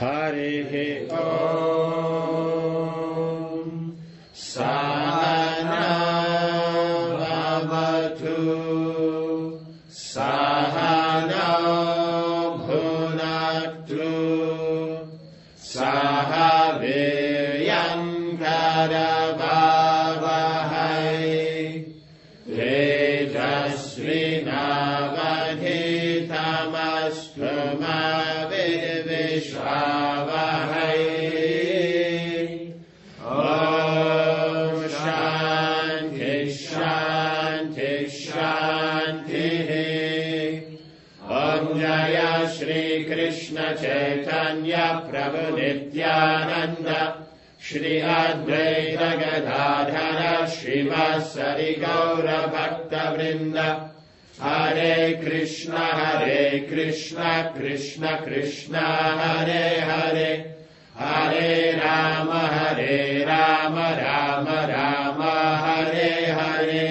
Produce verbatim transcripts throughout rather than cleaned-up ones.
Hare Om Sahana Bhavatu Sahana Bhunaktu Sahaviryam Karavavahai Tejasvinavadhitamastu ma Vishvavahai. Om Shanti Shanti Shanti. Om Jaya Shri Krishna Chaitanya Prabhu Nityananda Shri Advaita Gadadhara Shrivasari Gaura Bhakta Vrinda. Hare Krishna, Hare Krishna, Krishna Krishna, Hare Hare, Hare Rama, Hare Rama, Rama Rama, Hare Hare.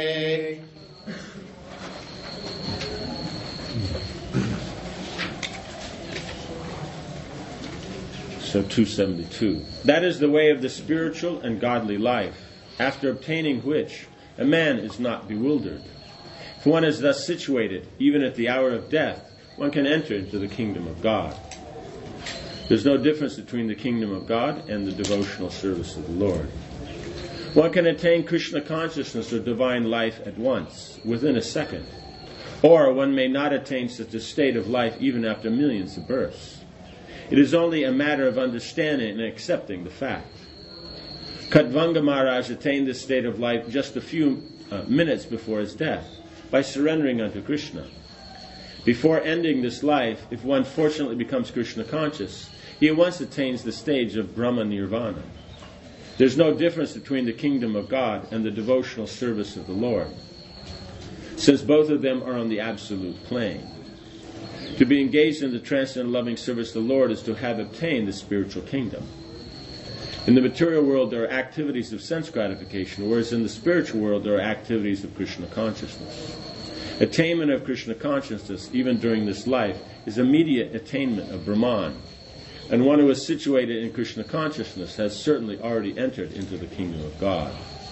So two seventy-two. That is the way of the spiritual and godly life, after obtaining which a man is not bewildered. If one is thus situated, even at the hour of death, one can enter into the kingdom of God. There's no difference between the kingdom of God and the devotional service of the Lord. One can attain Krishna consciousness or divine life at once, within a second. Or one may not attain such a state of life even after millions of births. It is only a matter of understanding and accepting the fact. Khatvanga Maharaj attained this state of life just a few uh, minutes before his death, by surrendering unto Krishna. Before ending this life, if one fortunately becomes Krishna conscious, he at once attains the stage of Brahma Nirvana. There's no difference between the kingdom of God and the devotional service of the Lord, since both of them are on the absolute plane. To be engaged in the transcendental loving service of the Lord is to have obtained the spiritual kingdom. In the material world there are activities of sense gratification, whereas in the spiritual world there are activities of Krishna consciousness. Attainment of Krishna consciousness, even during this life, is immediate attainment of Brahman. And one who is situated in Krishna consciousness has certainly already entered into the kingdom of God.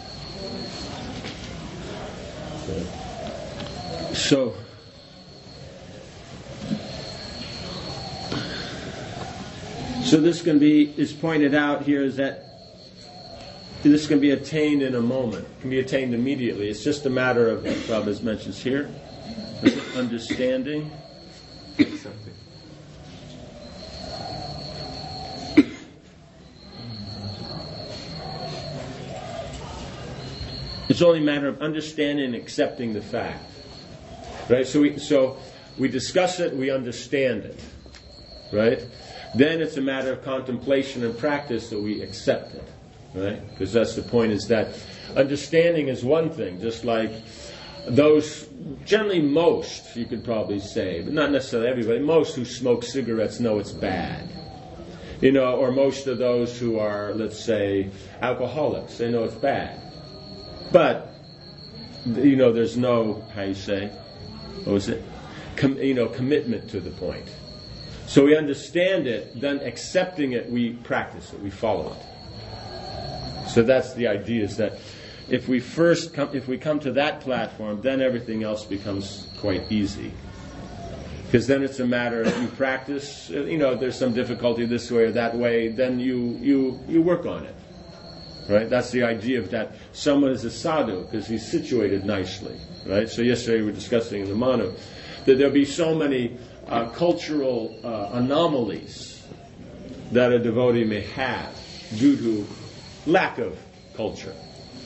So, so this can be, is pointed out here, is that this can be attained in a moment, can be attained immediately. It's just a matter of, as Prabhupada mentions here, understanding. It's only a matter of understanding and accepting the fact. Right? So we so we discuss it, we understand it. Right? Then it's a matter of contemplation and practice that we accept it. Right? Because that's the point, is that understanding is one thing, just like those, generally most, you could probably say, but not necessarily everybody, most who smoke cigarettes know it's bad. You know, or most of those who are, let's say, alcoholics, they know it's bad. But, you know, there's no, how you say, what was it? Com, you know, commitment to the point. So we understand it, then accepting it, we practice it, we follow it. So that's the idea, is that if we first come, if we come to that platform, then everything else becomes quite easy. Because then it's a matter of you practice, you know, there's some difficulty this way or that way, then you you, you work on it. Right? That's the idea of that someone is a sadhu because he's situated nicely. Right? So yesterday we were discussing in the Manu that there'll be so many uh, cultural uh, anomalies that a devotee may have due to lack of culture.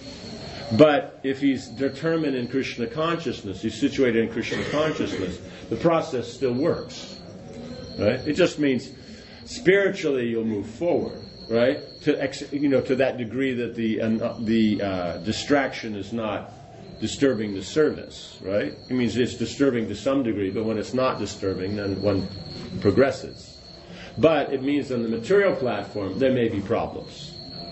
But if he's determined in Krishna consciousness, he's situated in Krishna consciousness, the process still works. Right? It just means spiritually you'll move forward, right? To ex- you know, to that degree that the uh, the uh, distraction is not disturbing the service, right? It means it's disturbing to some degree, but when it's not disturbing, then one progresses. But it means on the material platform there may be problems.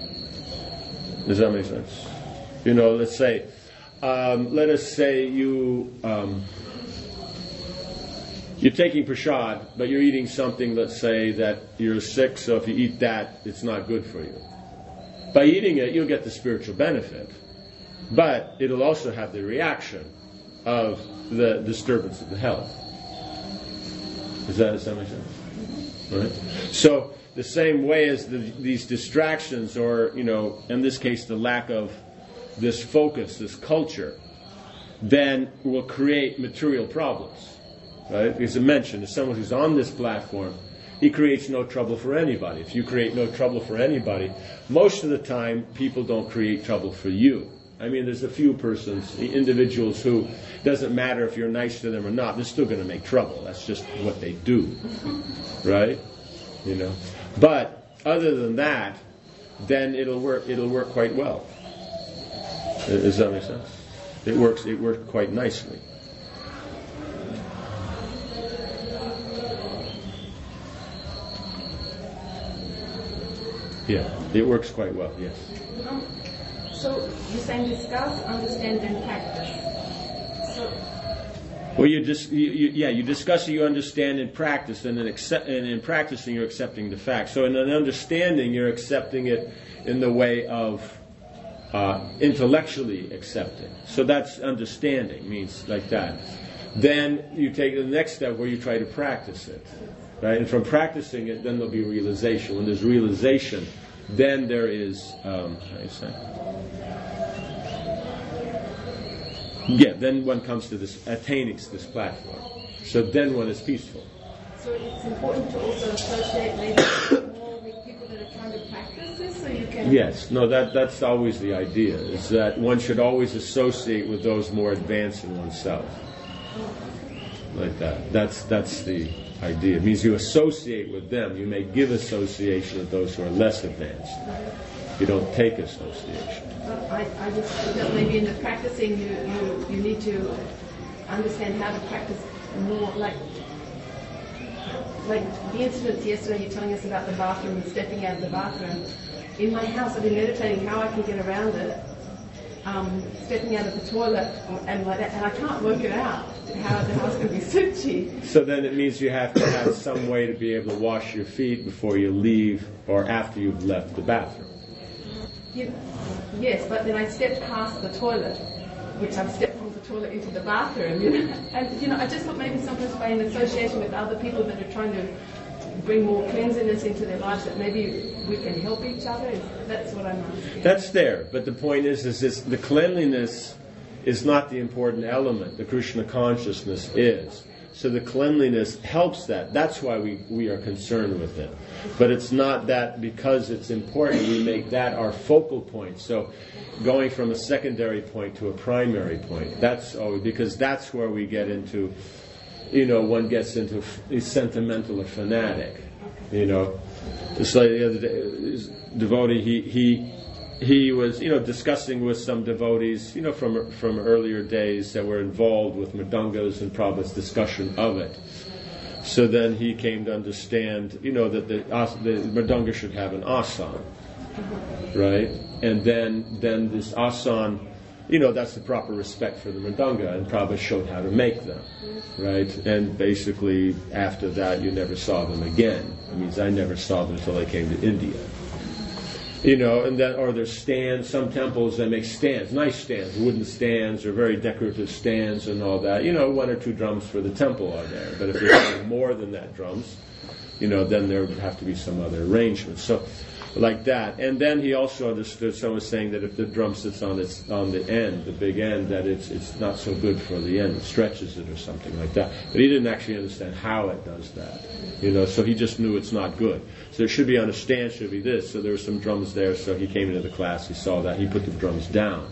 Does that make sense? You know, let's say, um, let us say you um, you're taking prashad, but you're eating something, let's say, that you're sick, so if you eat that, it's not good for you. By eating it, you'll get the spiritual benefit. But it'll also have the reaction of the disturbance of the health. Does that, does that make sense? Right? So, the same way as the, these distractions, or, you know, in this case, the lack of this focus, this culture, then will create material problems. Right? Because I mentioned, as someone who's on this platform, he creates no trouble for anybody. If you create no trouble for anybody, most of the time, people don't create trouble for you. I mean, there's a few persons, individuals who, doesn't matter if you're nice to them or not, they're still going to make trouble. That's just what they do. Right? You know. But, other than that, then it'll work, it'll work quite well. Does that make sense? It works, it works quite nicely. Yeah, it works quite well, yes. Um, so you're saying discuss, understand, and practice. So, well, you just you, you, yeah, you discuss it, you understand, and practice, and then accept, and in practicing, you're accepting the fact. So in an understanding, you're accepting it in the way of uh, intellectually accepting. So that's understanding, means like that. Then you take the next step where you try to practice it. Right? And from practicing it, then there'll be realization. When there's realization, then there is, um, how do you say? Yeah, then one comes to this, attaining this platform. So then one is peaceful. So it's important to also associate maybe more with people that are trying to practice this, so you can... Yes, no, that that's always the idea, is that one should always associate with those more advanced in oneself. Like that. That's that's the idea. It means you associate with them. You may give association with those who are less advanced. You don't take association. Well, I, I just think that maybe in the practicing you, you, you need to understand how to practice more, like like the incidents yesterday you're telling us about the bathroom and stepping out of the bathroom. In my house I've been meditating how I can get around it, um, stepping out of the toilet and like that, and I can't work it out. How the house can be sooty. So then it means you have to have some way to be able to wash your feet before you leave or after you've left the bathroom. You, yes, but then I stepped past the toilet, which I've stepped from the toilet into the bathroom. You know? And you know, I just thought maybe sometimes by an association with other people that are trying to bring more cleanliness into their lives, that maybe we can help each other. That's what I'm asking. That's there, but the point is, is this, the cleanliness is not the important element. The Krishna consciousness is. So the cleanliness helps that. That's why we, we are concerned with it. But it's not that because it's important, we make that our focal point. So going from a secondary point to a primary point, that's always, because that's where we get into, you know, one gets into f- sentimental or fanatic. You know, just like the other day, this devotee, he, he He was, you know, discussing with some devotees, you know, from from earlier days that were involved with Mridangas and Prabhupada's discussion of it. So then he came to understand, you know, that the, the Mridanga should have an asan, right? And then then this asan, you know, that's the proper respect for the Mridanga, and Prabhupada showed how to make them, right? And basically, after that, you never saw them again. It means I never saw them until I came to India. You know, and then, or there's stands, some temples that make stands, nice stands, wooden stands, or very decorative stands and all that. You know, one or two drums for the temple are there. But if there's more than that drums, you know, then there would have to be some other arrangement. So, like that. And then he also understood, someone was saying that if the drum sits on its on the end, the big end, that it's it's not so good for the end, it stretches it or something like that. But he didn't actually understand how it does that. You know, so he just knew it's not good. So it should be on a stand, should be this. So there were some drums there, so he came into the class, he saw that, he put the drums down.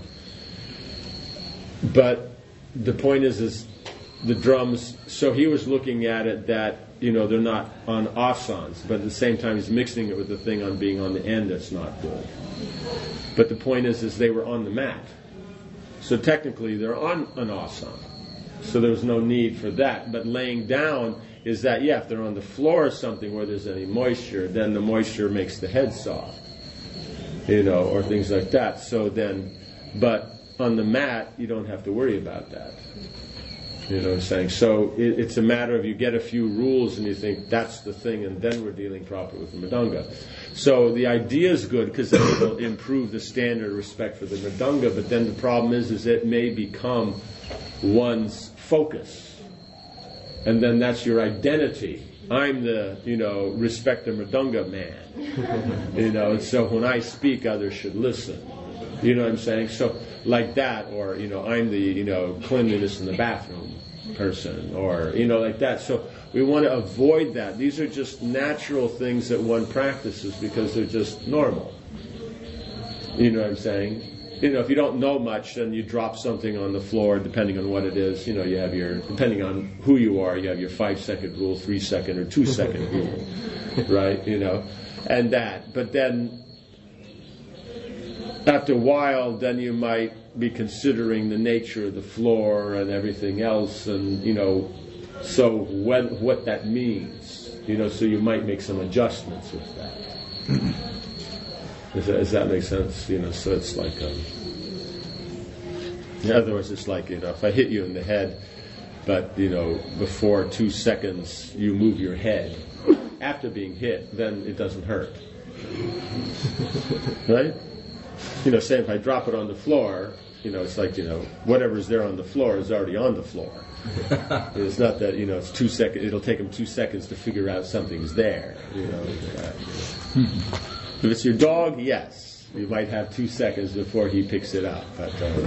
But the point is, is the drums, so he was looking at it that, you know, they're not on asans, but at the same time he's mixing it with the thing on being on the end that's not good. But the point is, is they were on the mat. So technically they're on an asan. So there was no need for that. But laying down is that, yeah, if they're on the floor or something where there's any moisture, then the moisture makes the head soft. You know, or things like that. So then, but on the mat, you don't have to worry about that. You know what I'm saying? So it, it's a matter of you get a few rules and you think that's the thing, and then we're dealing properly with the Mridanga. So the idea is good because it will improve the standard of respect for the Mridanga, but then the problem is, is it may become one's focus. And then that's your identity. I'm the, you know, respect the Mridanga man. You know, and so when I speak, others should listen. You know what I'm saying? So like that, or, you know, I'm the, you know, cleanliness in the bathroom person, or, you know, like that. So we want to avoid that. These are just natural things that one practices because they're just normal. You know what I'm saying? You know, if you don't know much, then you drop something on the floor, depending on what it is. You know, you have your, depending on who you are, you have your five-second rule, three-second, or two-second rule, right? You know, and that. But then, after a while, then you might be considering the nature of the floor and everything else, and, you know, so when, what that means. You know, so you might make some adjustments with that. Does that, does that make sense? You know, so it's like, um, in other words, it's like, you know, if I hit you in the head, but, you know, before two seconds you move your head, after being hit, then it doesn't hurt. Right? You know, say if I drop it on the floor, you know, it's like, you know, whatever's there on the floor is already on the floor. It's not that, you know, it's two seconds, it'll take them two seconds to figure out something's there, you know. Uh, If it's your dog, yes, you might have two seconds before he picks it up. But uh,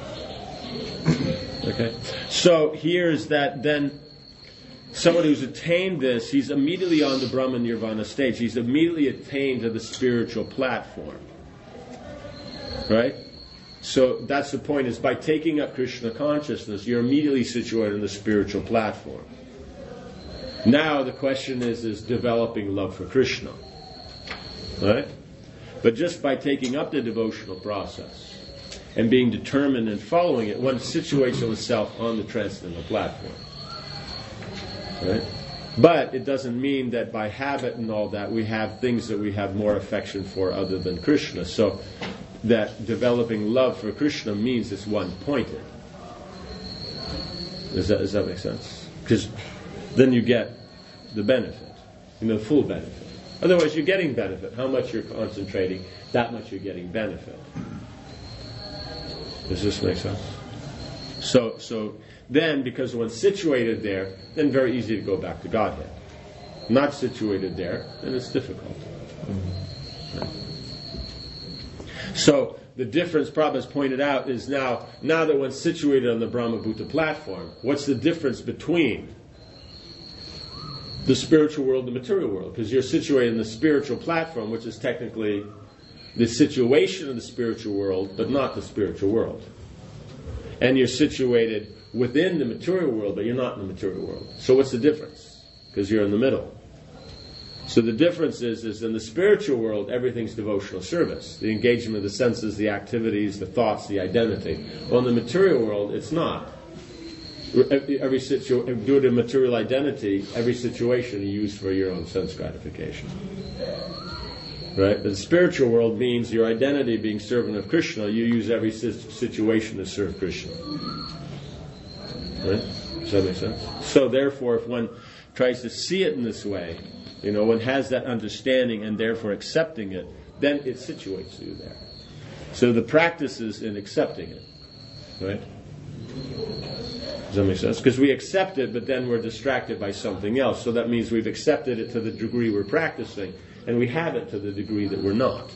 okay, so here's that. Then someone who's attained this, he's immediately on the Brahma Nirvana stage. He's immediately attained to the spiritual platform, right? So that's the point. Is by taking up Krishna consciousness, you're immediately situated on the spiritual platform. Now the question is, is developing love for Krishna. Right? But just by taking up the devotional process and being determined and following it, one situates oneself on the transcendental platform. Right? But it doesn't mean that by habit and all that we have things that we have more affection for other than Krishna. So that developing love for Krishna means it's one-pointed. Does that, does that make sense? Because then you get the benefit, you know, the full benefit. Otherwise, you're getting benefit. How much you're concentrating, that much you're getting benefit. Does this make sense? So, so then, because one's situated there, then very easy to go back to Godhead. Not situated there, then it's difficult. Mm-hmm. Right. So the difference Prabhupada has pointed out is now, now that one's situated on the Brahmabhuta platform, what's the difference between the spiritual world and the material world? Because you're situated in the spiritual platform, which is technically the situation of the spiritual world, but not the spiritual world. And you're situated within the material world, but you're not in the material world. So what's the difference? Because you're in the middle. So the difference is, is in the spiritual world, everything's devotional service. The engagement of the senses, the activities, the thoughts, the identity. Well, in the material world, it's not. Every situ- due to material identity, every situation you use for your own sense gratification. Right? But the spiritual world means your identity being servant of Krishna, you use every situation to serve Krishna. Right? Does that make sense? So therefore, if one tries to see it in this way, you know, one has that understanding and therefore accepting it, then it situates you there. So the practice is in accepting it. Right? Does that make sense? Because we accept it, but then we're distracted by something else. So that means we've accepted it to the degree we're practicing, and we have it to the degree that we're not.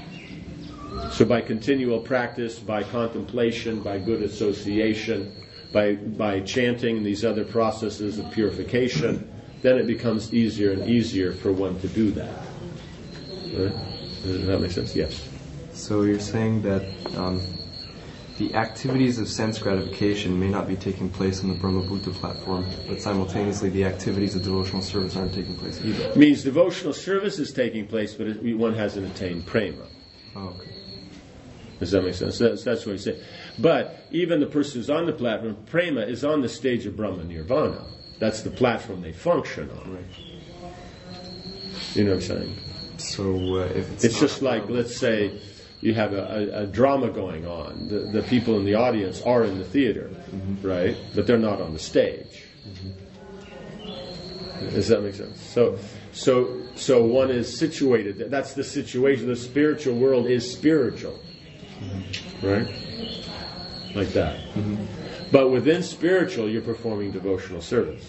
So by continual practice, by contemplation, by good association, by by chanting and these other processes of purification, then it becomes easier and easier for one to do that. Right? Does that make sense? Yes. So you're saying that um, the activities of sense gratification may not be taking place on the Brahmabhuta platform, but simultaneously the activities of devotional service aren't taking place either. It means devotional service is taking place, but it, one hasn't attained prema. Oh, okay. Does that make sense? That's, that's what he said. But even the person who's on the platform, prema, is on the stage of Brahma Nirvana. That's the platform they function on. Right. You know what I'm saying? So uh, if it's, it's just like, let's say, you have a, a, a drama going on. The, the people in the audience are in the theater, mm-hmm. right? But they're not on the stage. Mm-hmm. Does that make sense? So, so, so one is situated. That's the situation. The spiritual world is spiritual, mm-hmm. right? Like that. Mm-hmm. But within spiritual, you're performing devotional service,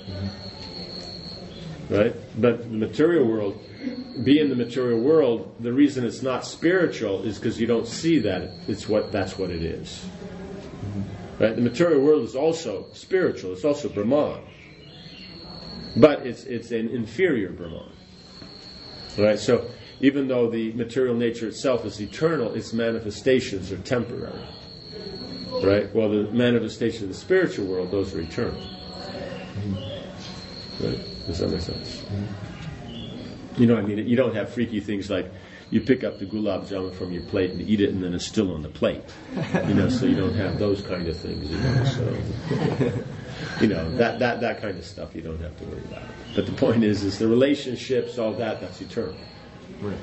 mm-hmm. right? But the material world, being the material world, the reason it's not spiritual is because you don't see that it's what that's what it is. Mm-hmm. Right? The material world is also spiritual. It's also Brahman, but it's it's an inferior Brahman. Right? So even though the material nature itself is eternal, its manifestations are temporary. Right? Well, the manifestation of the spiritual world, those are eternal. Mm-hmm. Right? Does that make sense? Mm-hmm. You know what I mean? You don't have freaky things like you pick up the gulab jamun from your plate and eat it and then it's still on the plate. You know, so you don't have those kind of things, you know. So, you know, that, that, that kind of stuff you don't have to worry about. But the point is, is the relationships, all that, that's eternal. Right.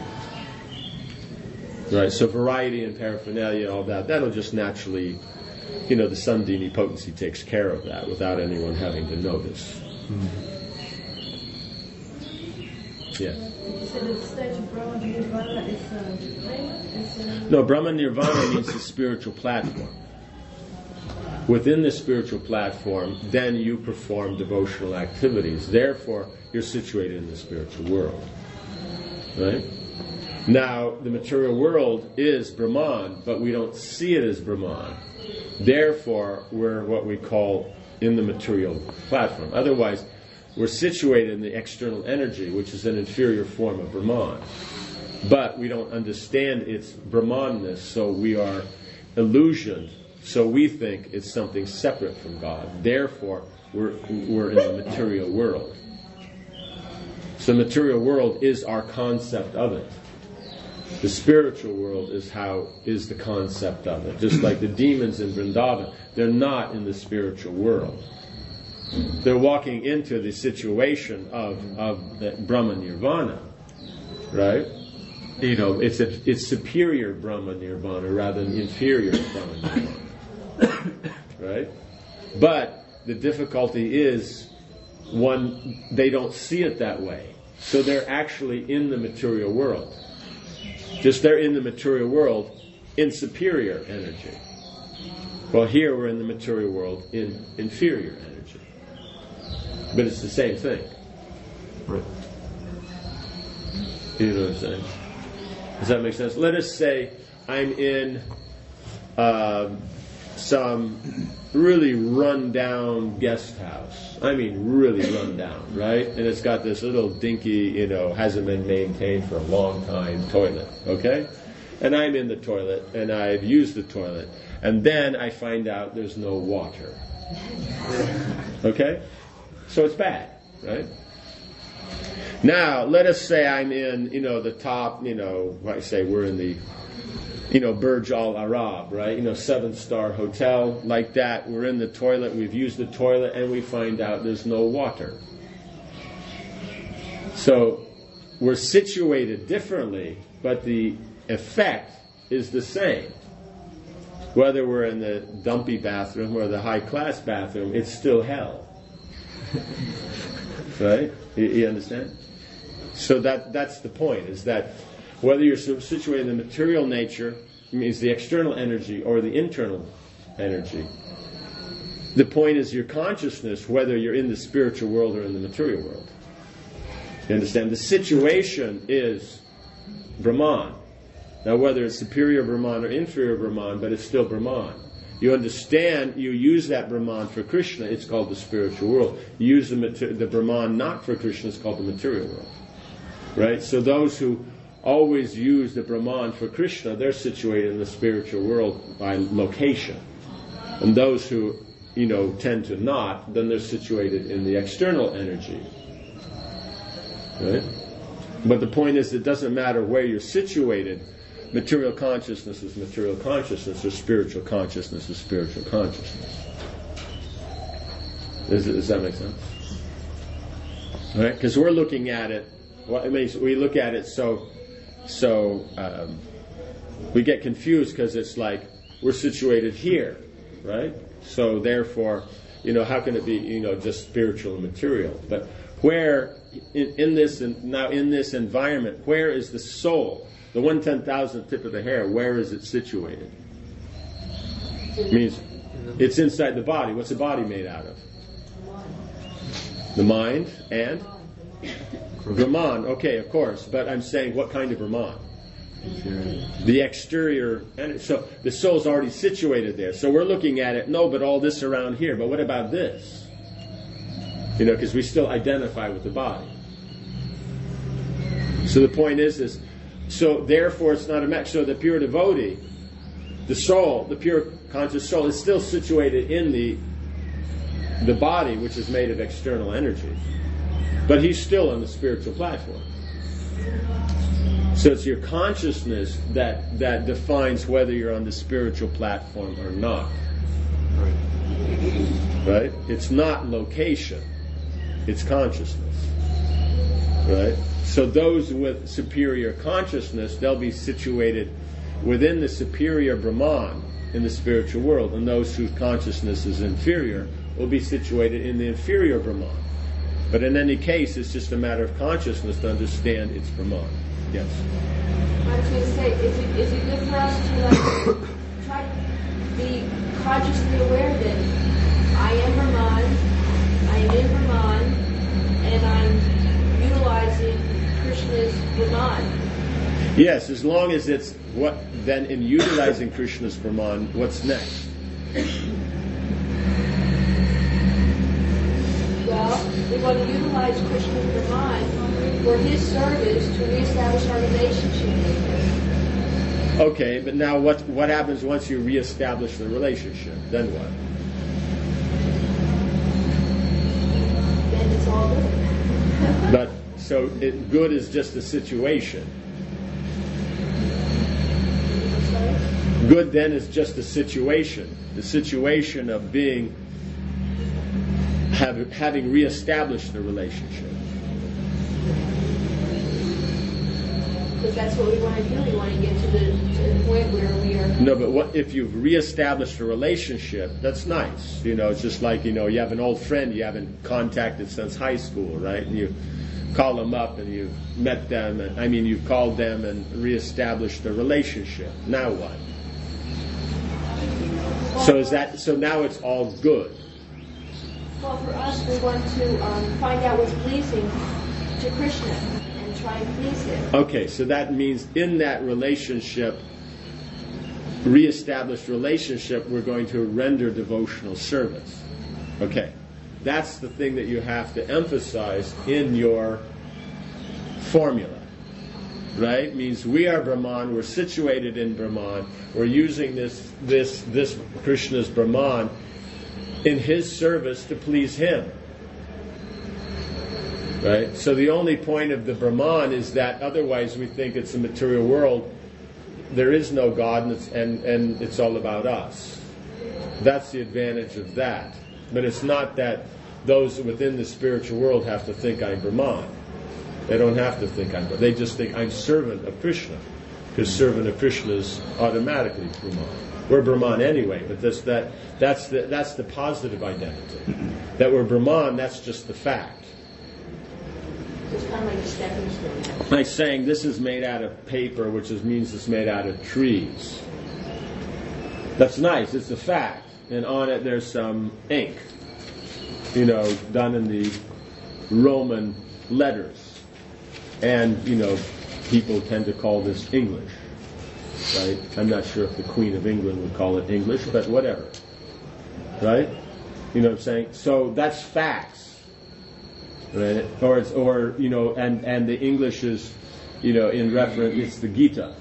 Right, so variety and paraphernalia, all that, that'll just naturally, you know, the Sandini potency takes care of that without anyone having to notice. Mm-hmm. Yeah. You said the stage of Brahma Nirvana is uh, No, Brahma Nirvana means the spiritual platform. Within the spiritual platform, then you perform devotional activities. Therefore, you're situated in the spiritual world. Right? Now, the material world is Brahman, but we don't see it as Brahman. Therefore, we're what we call in the material platform. Otherwise, we're situated in the external energy, which is an inferior form of Brahman. But we don't understand its Brahmanness, so we are illusioned. So we think it's something separate from God. Therefore, we're, we're in the material world. So the material world is our concept of it. The spiritual world is how is the concept of it. Just like the demons in Vrindavan, they're not in the spiritual world. They're walking into the situation of of the Brahma Nirvana, right? You know, it's a it's superior Brahma Nirvana rather than inferior Brahma Nirvana, right? But the difficulty is, one, they don't see it that way, so they're actually in the material world. Just they're in the material world in superior energy. Well, here we're in the material world in inferior energy. But it's the same thing. Right. You know what I'm saying? Does that make sense? Let us say I'm in uh, some really run-down guest house. I mean, really run-down, right? And it's got this little dinky, you know, hasn't been maintained for a long time toilet, okay? And I'm in the toilet, and I've used the toilet, and then I find out there's no water. Okay? So it's bad, right? Now, let us say I'm in, you know, the top, you know, like I say, we're in the, you know, Burj Al Arab, right? You know, seven-star hotel, like that. We're in the toilet, we've used the toilet, and we find out there's no water. So, we're situated differently, but the effect is the same. Whether we're in the dumpy bathroom or the high-class bathroom, it's still hell. Right? You, you understand? So that that's the point, is that whether you're situated in the material nature, means the external energy, or the internal energy, the point is your consciousness, whether you're in the spiritual world or in the material world. You understand? The situation is Brahman. Now, whether it's superior Brahman or inferior Brahman, but it's still Brahman. You understand, you use that Brahman for Krishna, it's called the spiritual world. You use the, mater- the Brahman not for Krishna, it's called the material world. Right? So those who always use the Brahman for Krishna, they're situated in the spiritual world by location. And those who, you know, tend to not, then they're situated in the external energy. Right? But the point is, it doesn't matter where you're situated. Material consciousness is material consciousness, or spiritual consciousness is spiritual consciousness. Does, does that make sense? Right? Because we're looking at it, well, I mean, we look at it so, so, um, We get confused because it's like we're situated here, right? So therefore, you know, how can it be, you know, just spiritual and material? But where in, in this now in this environment, where is the soul? The one ten thousandth tip of the hair. Where is it situated? It means it's inside the body. What's the body made out of? The mind and Brahman. Okay, of course. But I'm saying, what kind of Brahman? The exterior. And so the soul's already situated there. So we're looking at it. No, but all this around here. But what about this? You know, because we still identify with the body. So the point is, is so therefore it's not a match. So the pure devotee, the soul, the pure conscious soul, is still situated in the the body, which is made of external energy. But he's still on the spiritual platform. So it's your consciousness that, that defines whether you're on the spiritual platform or not. Right? Right? It's not location. It's consciousness. Right? So those with superior consciousness, they'll be situated within the superior Brahman in the spiritual world, and those whose consciousness is inferior will be situated in the inferior Brahman. But in any case, it's just a matter of consciousness to understand its Brahman. Yes? I was going to say, is it, is it good for us to like, try to be consciously aware that I am Brahman, I am in Brahman, and I'm utilizing Krishna's Brahman? Yes, as long as it's what, then in utilizing Krishna's Brahman, what's next? Well, we want to utilize Krishna's Brahman for his service to reestablish our relationship with him. Okay, but now what what happens once you reestablish the relationship? Then what? Then it's all good. But so it, good is just a situation. Sorry? Good then is just a situation. The situation of being have, having reestablished the relationship. Because that's what we want to do. We want to get to the, to the point where we are... No, but what if you've reestablished a relationship? That's nice. You know, it's just like, you know, you have an old friend you haven't contacted since high school, right? And you call them up and you've met them, and I mean, you've called them and reestablished the relationship. Now what? So is that, so now it's all good. Well, for us, we want to um, find out what's pleasing to Krishna and try and please him. Okay, so that means in that relationship, reestablished relationship, we're going to render devotional service. Okay, that's the thing that you have to emphasize in your formula. Right? Means we are Brahman, we're situated in Brahman, we're using this this this Krishna's Brahman in his service to please him. Right? So the only point of the Brahman is that otherwise we think it's a material world, there is no God, and it's, and, and it's all about us. That's the advantage of that. But it's not that those within the spiritual world have to think I'm Brahman. They don't have to think I'm Brahman. They just think I'm servant of Krishna, because servant of Krishna is automatically Brahman. We're Brahman anyway, but this, that, that's, the, that's the positive identity. That we're Brahman, that's just the fact. It's kind of like a stepping stone. Like saying this is made out of paper, which is, means it's made out of trees. That's nice, it's a fact. And on it there's some ink, you know, done in the Roman letters. And, you know, people tend to call this English, right? I'm not sure if the Queen of England would call it English, but whatever, right? You know what I'm saying? So that's facts, right? Or, it's, or you know, and, and the English is, you know, in reference, it's the Gita.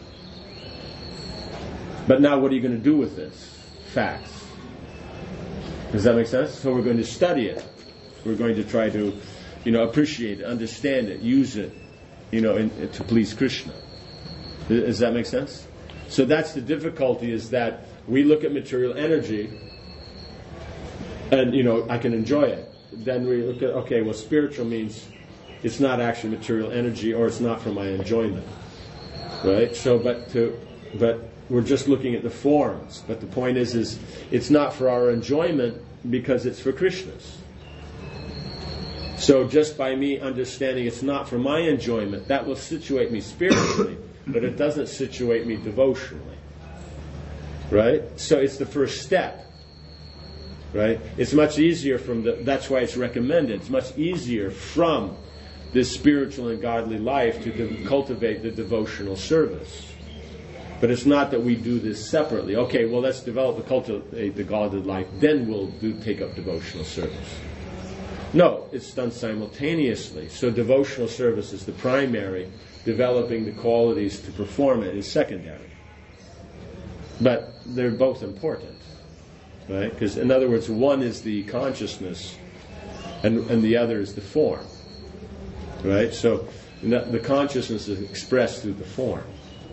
But now what are you going to do with this? Facts. Does that make sense? So we're going to study it. We're going to try to, you know, appreciate it, understand it, use it, you know, in, to please Krishna. Does that make sense? So that's the difficulty, is that we look at material energy and, you know, I can enjoy it. Then we look at, okay, well, spiritual means it's not actually material energy, or it's not for my enjoyment. Right? So, but to but we're just looking at the forms. But the point is, is it's not for our enjoyment because it's for Krishna's. So just by me understanding it's not for my enjoyment, that will situate me spiritually, but it doesn't situate me devotionally. Right? So it's the first step. Right? It's much easier from the, that's why it's recommended, it's much easier from this spiritual and godly life to de- cultivate the devotional service. But it's not that we do this separately. Okay, well, let's develop the cultivate the godly life, then we'll do take up devotional service. No, it's done simultaneously. So devotional service is the primary, developing the qualities to perform it is secondary. But they're both important, right? Because in other words, one is the consciousness and, and the other is the form, right? So the consciousness is expressed through the form.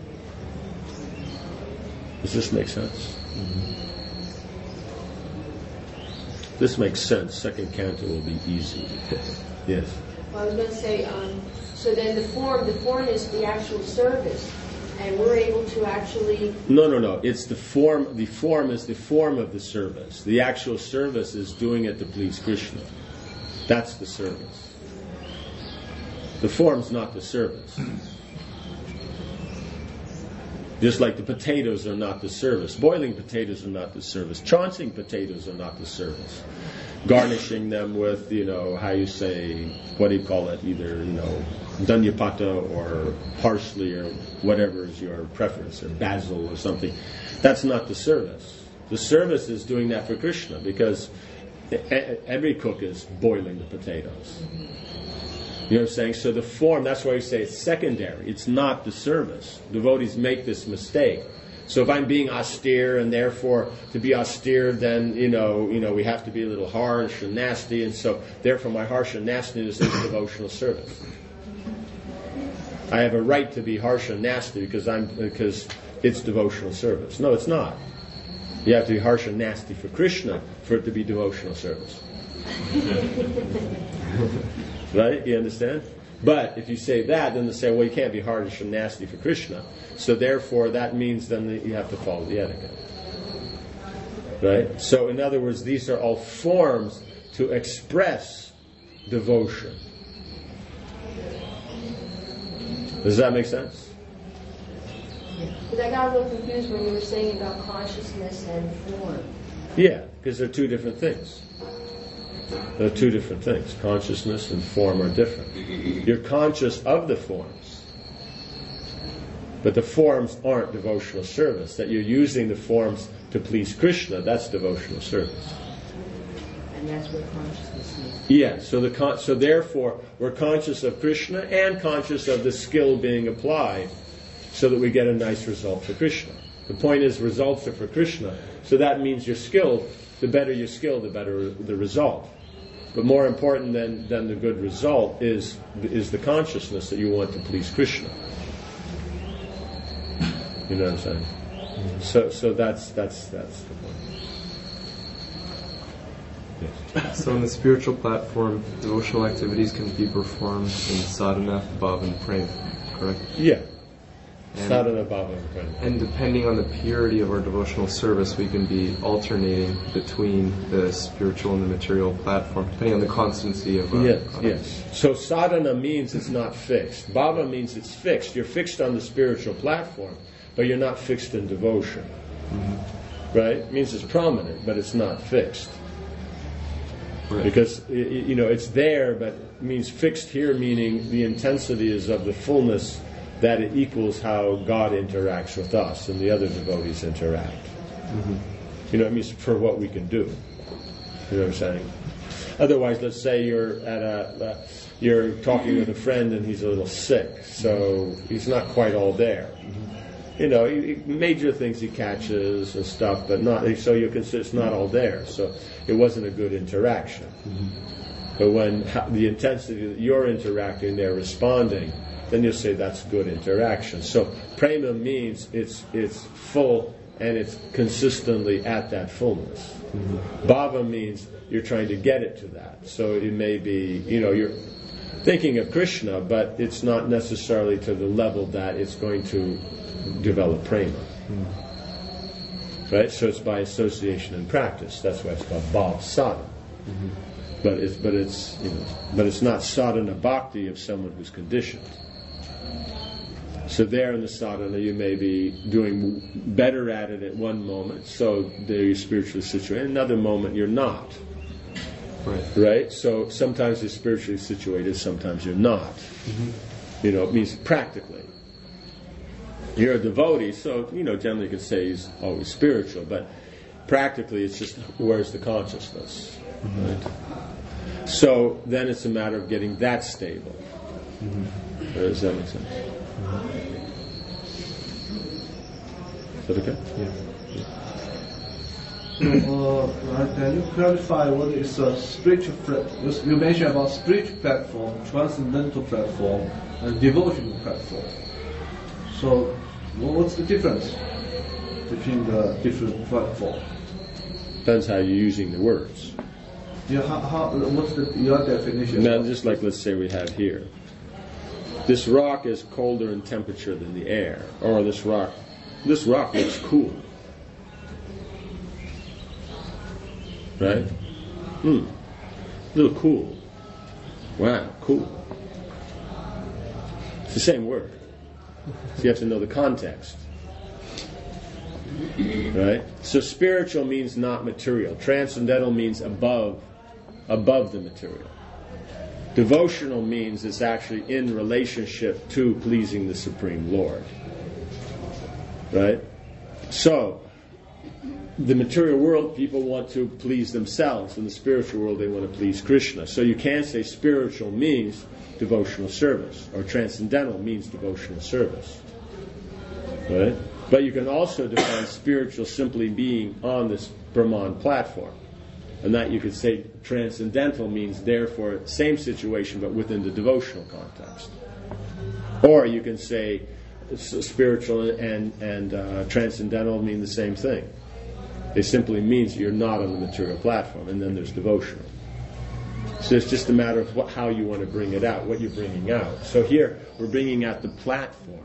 Does this make sense? Mm-hmm. This makes sense. Second canto will be easy. Yes. Well, I was going to say, um, so then the form, the form is the actual service, and we're able to actually. No, no, no. It's the form. The form is the form of the service. The actual service is doing it to please Krishna. That's the service. The form's not the service. Just like the potatoes are not the service. Boiling potatoes are not the service. Chancing potatoes are not the service. Garnishing them with, you know, how you say, what do you call it? Either, you know, dhanyapata or parsley or whatever is your preference, or basil or something. That's not the service. The service is doing that for Krishna, because every cook is boiling the potatoes. You know what I'm saying? So the form, that's why we say it's secondary. It's not the service. Devotees make this mistake. So if I'm being austere, and therefore to be austere, then, you know, you know, we have to be a little harsh and nasty, and so therefore my harsh and nastiness is devotional service. I have a right to be harsh and nasty because I'm because it's devotional service. No, it's not. You have to be harsh and nasty for Krishna for it to be devotional service. Right? You understand? But if you say that, then they say, well, you can't be harsh and nasty for Krishna. So therefore, that means then that you have to follow the etiquette. Right? So in other words, these are all forms to express devotion. Does that make sense? Because I got a little confused when you were saying about consciousness and form. Yeah, because they're two different things. They're two different things. Consciousness and form are different. You're conscious of the forms, but the forms aren't devotional service. That you're using the forms to please Krishna, that's devotional service. And that's what consciousness is. Yeah, so the con- so therefore we're conscious of Krishna and conscious of the skill being applied so that we get a nice result for Krishna. The point is, results are for Krishna, so that means you're skilled. The better your skill, the better the result. But more important than, than the good result is is the consciousness that you want to please Krishna. You know what I'm saying? Mm-hmm. So so that's that's that's the point. Yes. So in the spiritual platform, devotional activities can be performed in sadhana, bhava, and prema, correct? Yeah. And, sadhana, bhava, and prema. And depending on the purity of our devotional service, we can be alternating between the spiritual and the material platform, depending on the constancy of our... Yes, yes. So sadhana means it's not fixed. Bhava means it's fixed. You're fixed on the spiritual platform, but you're not fixed in devotion. Mm-hmm. Right? It means it's prominent, but it's not fixed. Right. Because, you know, it's there, but it means fixed here, meaning the intensity is of the fullness that it equals how God interacts with us and the other devotees interact. Mm-hmm. You know, it means for what we can do. You know what I'm saying? Otherwise, let's say you're at a, uh, you're talking with a friend and he's a little sick, so he's not quite all there. Mm-hmm. You know, he, he, major things he catches and stuff, but not. So you consider it's not all there. So it wasn't a good interaction. Mm-hmm. But when how, the intensity that you're interacting, they're responding, then you'll say that's good interaction. So prema means it's it's full and it's consistently at that fullness. Mm-hmm. Bhava means you're trying to get it to that. So it may be, you know, you're thinking of Krishna, but it's not necessarily to the level that it's going to develop prema. Mm. Right? So it's by association and practice. That's why it's called bhav sadhana. Mm-hmm. But it's but it's you know but it's not sadhana bhakti of someone who's conditioned. So there in the sadhana you may be doing better at it at one moment, so there you're spiritually situated. Another moment you're not. Right. Right? So sometimes you're spiritually situated, sometimes you're not. Mm-hmm. You know, it means practically. You're a devotee, so, you know, generally you can say he's always spiritual, but practically it's just where's the consciousness. Mm-hmm. Right? So then it's a matter of getting that stable. Mm-hmm. Does that make sense? Mm-hmm. Is that okay? Yeah. Uh, can you clarify what is a spiritual platform? You mentioned about spiritual platform, transcendental platform, and devotional platform. So, what's the difference between the different platforms? Depends how you're using the words. Yeah, how, how, what's the, your definition? Now, just like let's say we have here. This rock is colder in temperature than the air, or this rock, this rock looks cool. Right? Hmm. A little cool. Wow, cool. It's the same word. So you have to know the context. Right? So spiritual means not material. Transcendental means above, above the material. Devotional means it's actually in relationship to pleasing the Supreme Lord. Right? So, the material world, people want to please themselves. In the spiritual world, they want to please Krishna. So you can't say spiritual means devotional service, or transcendental means devotional service. Right? But you can also define spiritual simply being on this Brahman platform. And that you could say transcendental means therefore same situation but within the devotional context. Or you can say spiritual and, and uh, transcendental mean the same thing. It simply means you're not on the material platform, and then there's devotional. So it's just a matter of what, how you want to bring it out, what you're bringing out. So here, we're bringing out the platform.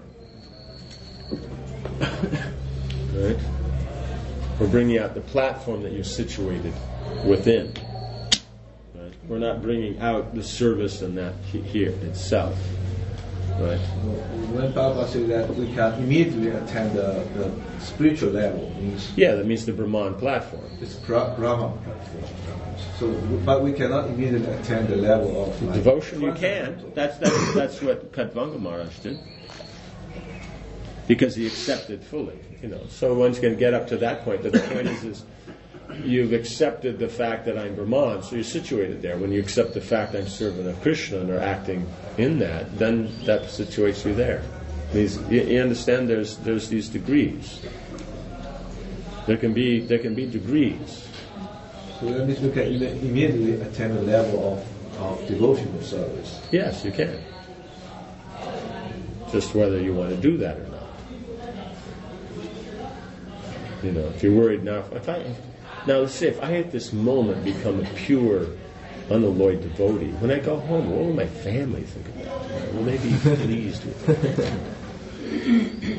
Right? We're bringing out the platform that you're situated within. Right? We're not bringing out the service and that here itself. Right? When Baba said that we can immediately attain the, the spiritual level, means yeah, that means the Brahman platform. It's Bra- Brahman platform. So, but we cannot immediately attain the level of like, devotion. You can. That's that's that's what Khatvanga Maharaj did, because he accepted fully. You know, so one's going to get up to that point. But the point is, is you've accepted the fact that I'm Brahman, so you're situated there. When you accept the fact I'm servant of Krishna and are acting in that, then that situates you there. These, you, you understand? There's there's these degrees. There can be there can be degrees. So that means we can immediately attain the level of, of devotional service. Yes, you can. Just whether you want to do that or not. You know, if you're worried now, if I now let's say if I at this moment become a pure, unalloyed devotee, when I go home, what will my family think about me? Will they be pleased with me?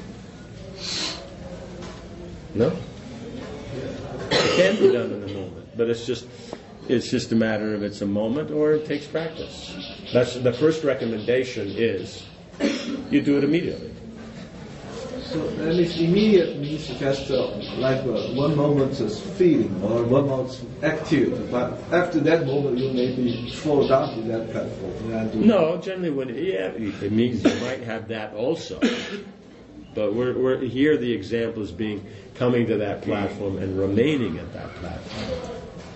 No? It can be done in a moment, but it's just it's just a matter of it's a moment or it takes practice. That's the first recommendation is you do it immediately. So that means immediate means just uh, like uh, one moment's feeling or one moment's activity, but after that moment you maybe fall down to that platform. And do no, generally when yeah, it means you might have that also. But we're, we're here the example is being coming to that platform and remaining at that platform.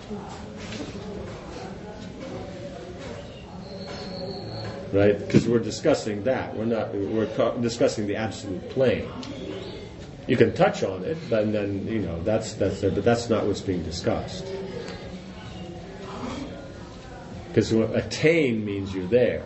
Right? Because we're discussing that. We're not. We're co- discussing the absolute plane. You can touch on it, but then you know that's that's there, but that's not what's being discussed. Because attain means you're there.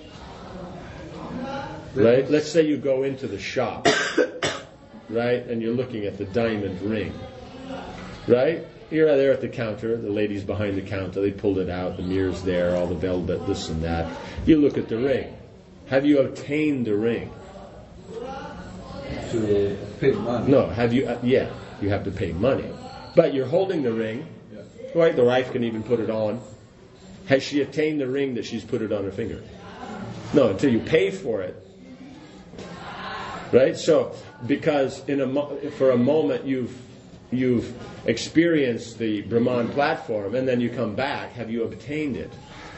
Right? Let's say you go into the shop, right, and you're looking at the diamond ring, right? you're there at the counter, the lady's behind the counter, they pulled it out, the mirror's there, all the velvet, this and that. You look at the ring. Have you obtained the ring? To pay money. No, have you, uh, yeah, you have to pay money. But you're holding the ring, Yeah. right? The wife can even put it on. Has she attained the ring that she's put it on her finger? No, until you pay for it. Right? So, because in a mo- for a moment you've you've experienced the Brahman platform, and then you come back, have you obtained it?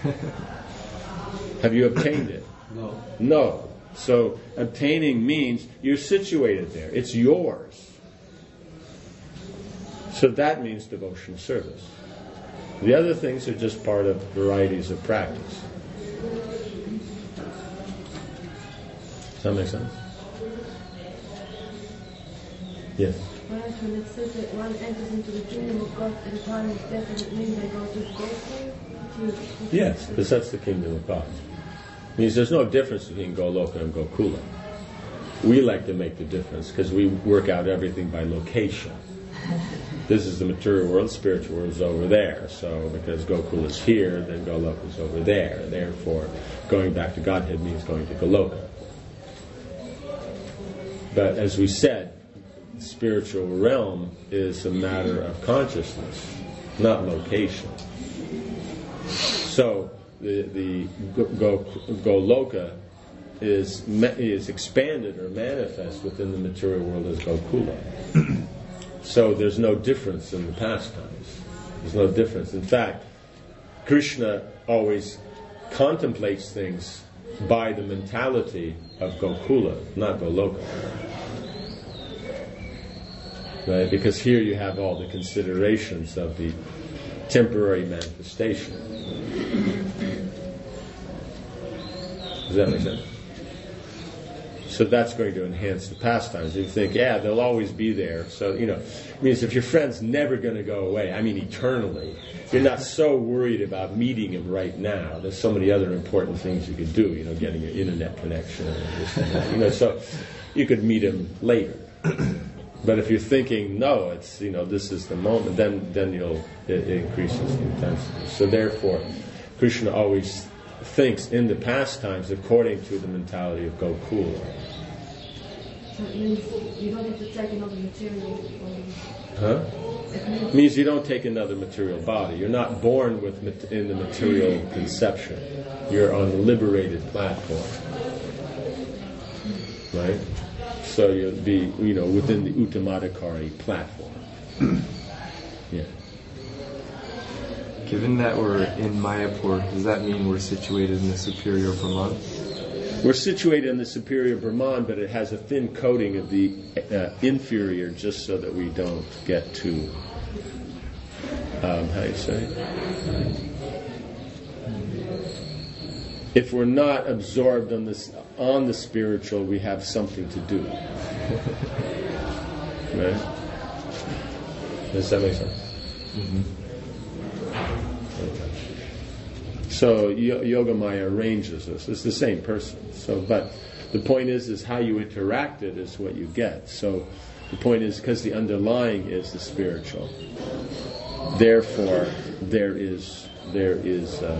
Have you obtained it? No. No. So obtaining means you're situated there. It's yours. So that means devotional service. The other things are just part of varieties of practice. Does that make sense? Yes. Right, when it says that one enters into the kingdom of God at the time of death, does it mean they go to Gokula? Yes, because that's the kingdom of God. It means there's no difference between Goloka and Gokula. We like to make the difference because we work out everything by location. This is the material world, spiritual world is over there. So because Gokula is here, then Goloka is over there. Therefore, going back to Godhead means going to Goloka. But as we said, the spiritual realm is a matter of consciousness, not location. So the the go, go, Goloka is is expanded or manifest within the material world as Gokula. So there's no difference in the pastimes. There's no difference. In fact, Krishna always contemplates things by the mentality of Gokula, not Goloka. Right? Because here you have all the considerations of the temporary manifestation. Does that make sense? So that's going to enhance the pastimes. You think, yeah, they'll always be there. So, you know, it means if your friend's never going to go away, I mean eternally, you're not so worried about meeting him right now. There's so many other important things you could do, you know, getting an internet connection and this and that. You know, so you could meet him later. But if you're thinking, no, it's, you know, this is the moment, then then you'll, it, it increases the intensity. So therefore, Krishna always thinks in the pastimes according to the mentality of Gokula. So it means you don't have to take another material. Huh? It means you don't take another material body. You're not born with mat- in the material conception. You're on the liberated platform. Right? So you'll be, you know, within the Uttamadhikari platform. Yeah. Given that we're in Mayapur, does that mean we're situated in the superior Brahman? We're situated in the superior Brahman, but it has a thin coating of the uh, inferior, just so that we don't get too, um, how do you say? If we're not absorbed on this, on the spiritual, we have something to do. Right? Does that make sense? Mm-hmm. So Yogamaya arranges this. It's the same person. So, but the point is, is how you interact it is what you get. So the point is, because the underlying is the spiritual. Therefore, there is there is. Uh,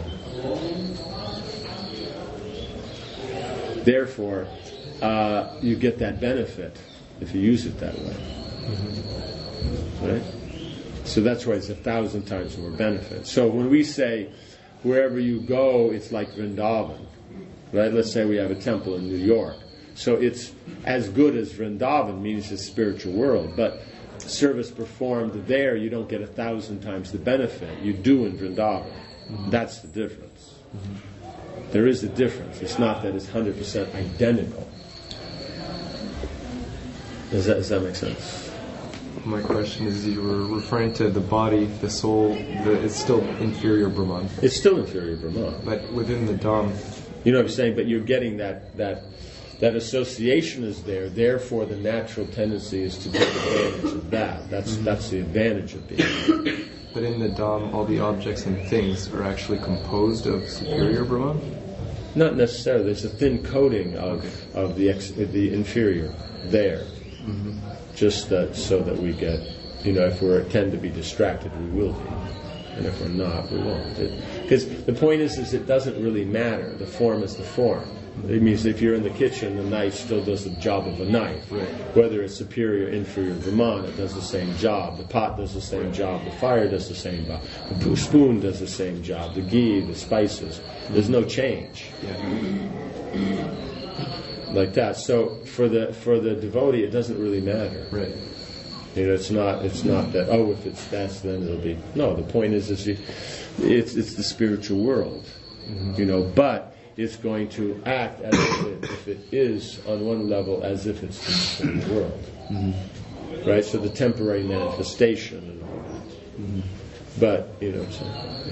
therefore, uh, you get that benefit if you use it that way. Mm-hmm. Right. So that's why it's a thousand times more benefit. So when we say, wherever you go, it's like Vrindavan, right? Let's say we have a temple in New York. So it's as good as Vrindavan, means the spiritual world. But service performed there, you don't get a thousand times the benefit. You do in Vrindavan. Mm-hmm. That's the difference. Mm-hmm. There is a difference. It's not that it's one hundred percent identical. Does that, does that make sense? My question is, you were referring to the body, the soul, the, it's still inferior Brahman. It's still inferior Brahman. But within the Dham... You know what I'm saying? But you're getting that, that, that association is there, therefore the natural tendency is to take advantage of that. That's, mm-hmm. that's the advantage of being there. But in the Dham, all the objects and things are actually composed of superior Brahman? Not necessarily. There's a thin coating of, okay. of the, ex, the inferior there. Mm-hmm. Just that, so that we get You know, if we tend to be distracted, we will be. And if we're not, we won't. Because the point is, is it doesn't really matter. The form is the form. It means if you're in the kitchen, the knife still does the job of a knife. Right. Whether it's superior, inferior, Brahman, it does the same job. The pot does the same job. The fire does the same job. The spoon does the same job. The ghee, the spices. There's no change. Yeah. Like that. So for the for the devotee, it doesn't really matter. Right. You know, it's not. It's not that. Oh, if it's that's, then it'll be. No, the point is, is you, it's it's the spiritual world. Mm-hmm. You know, but it's going to act as if it, if it is on one level, as if it's the spiritual world. Mm-hmm. Right. So the temporary manifestation and all that. Mm-hmm. But you know, so,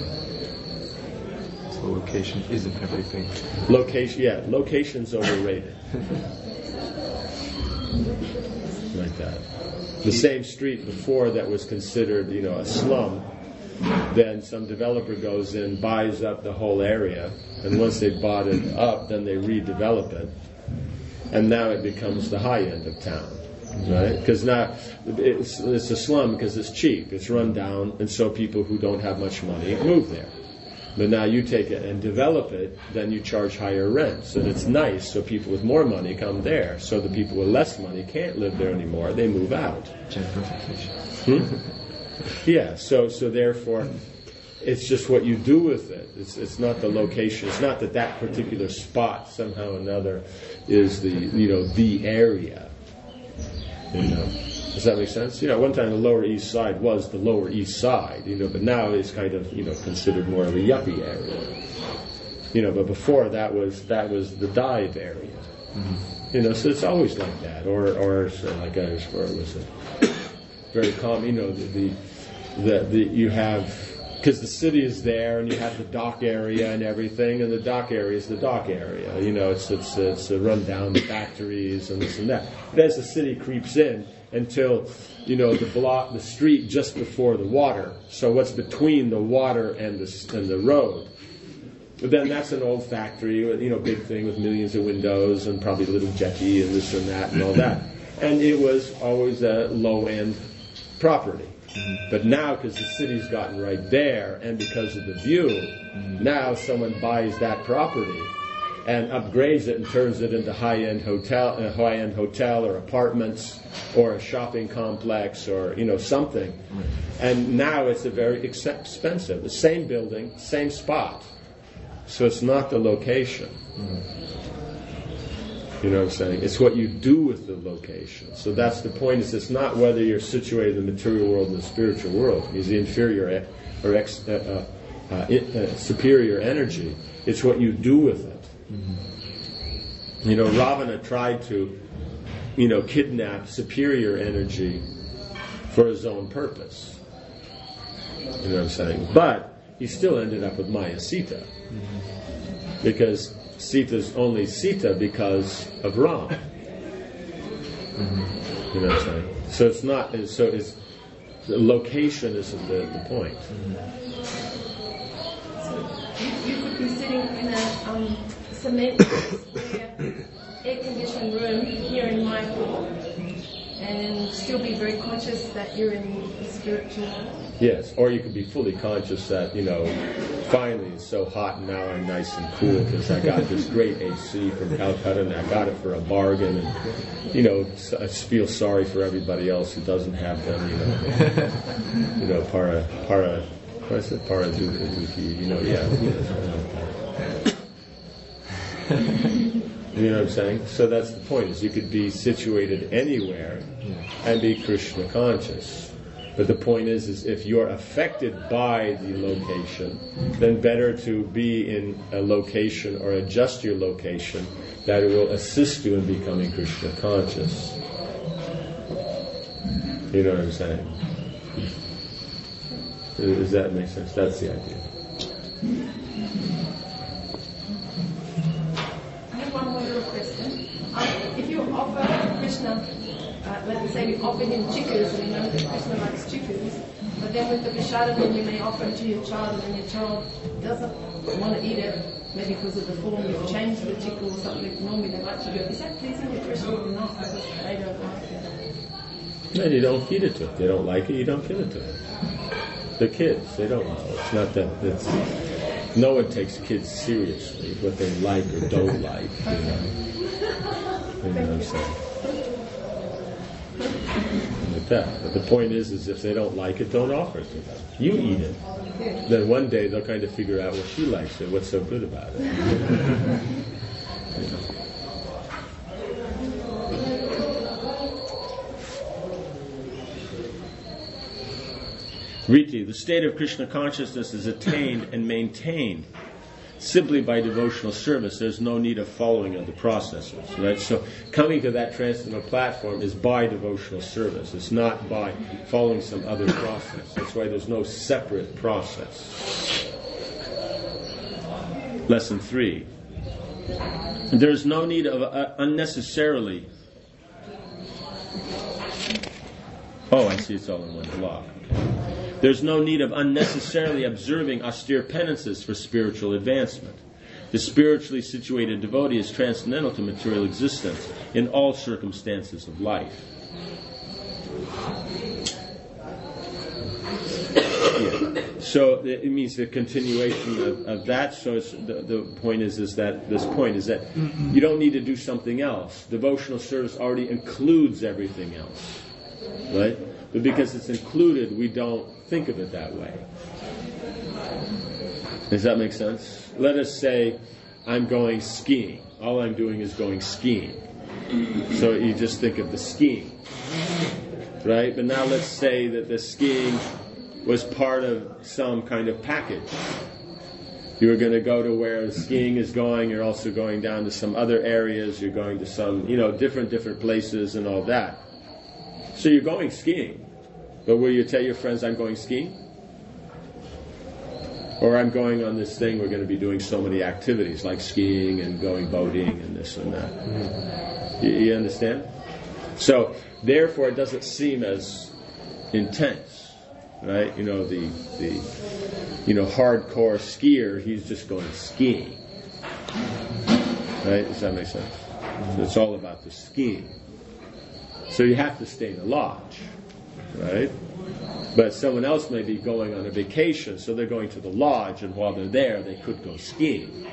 yeah. So location isn't everything. Location, yeah, location's overrated. Like that. The same street before that was considered, you know, a slum, then some developer goes in, buys up the whole area, and once they've bought it up, then they redevelop it, and now it becomes the high end of town, right? Because now it's, it's a slum because it's cheap, it's run down, and so people who don't have much money move there. But now you take it and develop it, then you charge higher rents. And it's nice, so people with more money come there. So the people with less money can't live there anymore. They move out. Gentrification. Hmm? Yeah, so so therefore, it's just what you do with it. It's it's not the location. It's not that that particular spot somehow or another is the, you know, the area. You know. Does that make sense? You know, one time the Lower East Side was the Lower East Side, you know, but now it's kind of, you know, considered more of a yuppie area. You know, but before that was that was the dive area. Mm-hmm. You know, so it's always like that. Or or so like I was where it was a very common, you know, the the, the, the you have, because the city is there and you have the dock area and everything, and the dock area is the dock area. You know, it's it's it's a run down factories and this and that. But as the city creeps in, until, you know, the block, the street just before the water. So what's between the water and the and the road? But then that's an old factory, you know, big thing with millions of windows and probably a little jetty and this and that and all that. And it was always a low-end property. But now, because the city's gotten right there, and because of the view, now someone buys that property and upgrades it and turns it into high-end hotel, a high-end hotel or apartments or a shopping complex or, you know, something. And now it's a very ex- expensive. The same building, same spot. So it's not the location. You know what I'm saying? It's what you do with the location. So that's the point. Is it's not whether you're situated in the material world or the spiritual world. It's the inferior or ex, uh, uh, uh, superior energy. It's what you do with it. Mm-hmm. You know, Ravana tried to, you know, kidnap superior energy for his own purpose. You know what I'm saying? But he still ended up with Maya Sita. Mm-hmm. Because Sita's only Sita because of Ram. Mm-hmm. You know what I'm saying? So it's not, so it's, the location isn't the, the point. Mm-hmm. So you, you could be sitting in a um, cement air-conditioned room here in Mayapur and still be very conscious that you're in the spiritual world. Yes, or you could be fully conscious that, you know, finally it's so hot and now I'm nice and cool because I got this great A C from Calcutta and I got it for a bargain, and, you know, I feel sorry for everybody else who doesn't have them, you know. You know, para, para, what is it? Para dukkha dukkhi, you know, yeah. You know what I'm saying? So that's the point, is you could be situated anywhere and be Krishna conscious. But the point is, is if you're affected by the location, then better to be in a location or adjust your location that will assist you in becoming Krishna conscious. You know what I'm saying? Does that make sense? That's the idea. I have one more little question. Um, if you offer Krishna, Uh, let's say we offer him chickas, and we know that Krishna likes chickas, but then with the prashadam you may offer it to your child, and your child doesn't want to eat it, maybe because of the form you've changed the chikka or something. Normally they like to do it. Is that pleasing to Krishna or not? Because they don't like it. And you don't feed it to it. They don't like it, you don't give it to them. The kids, they don't know. It's not that, it's, no one takes kids seriously, what they like or don't like, you know. You know what I'm saying? Like that. But the point is, is if they don't like it, don't offer it to them. You eat it. Then one day they'll kind of figure out what she likes and what's so good about it. You know. Riti, the state of Krishna consciousness is attained and maintained simply by devotional service. There's no need of following other processes, right? So coming to that transcendental platform is by devotional service. It's not by following some other process. That's why there's no separate process. Lesson three. There's no need of uh, unnecessarily... Oh, I see, it's all in one block. There's no need of unnecessarily observing austere penances for spiritual advancement. The spiritually situated devotee is transcendental to material existence in all circumstances of life. Yeah. So it means the continuation of, of that. So it's, the, the point is, is that this point is that you don't need to do something else. Devotional service already includes everything else, right? But because it's included, we don't think of it that way. Does that make sense? Let us say I'm going skiing. All I'm doing is going skiing. So you just think of the skiing, right? But now let's say that the skiing was part of some kind of package. You were going to go to where the skiing is going. You're also going down to some other areas. You're going to some, you know, different different places and all that. So you're going skiing. But will you tell your friends, I'm going skiing? Or I'm going on this thing, we're going to be doing so many activities, like skiing and going boating and this and that. Mm-hmm. You, you understand? So, therefore, it doesn't seem as intense, right? You know, the, the you know, hardcore skier, he's just going skiing. Right? Does that make sense? So it's all about the skiing. So you have to stay in a lodge. Right? But someone else may be going on a vacation, so they're going to the lodge, and while they're there, they could go skiing.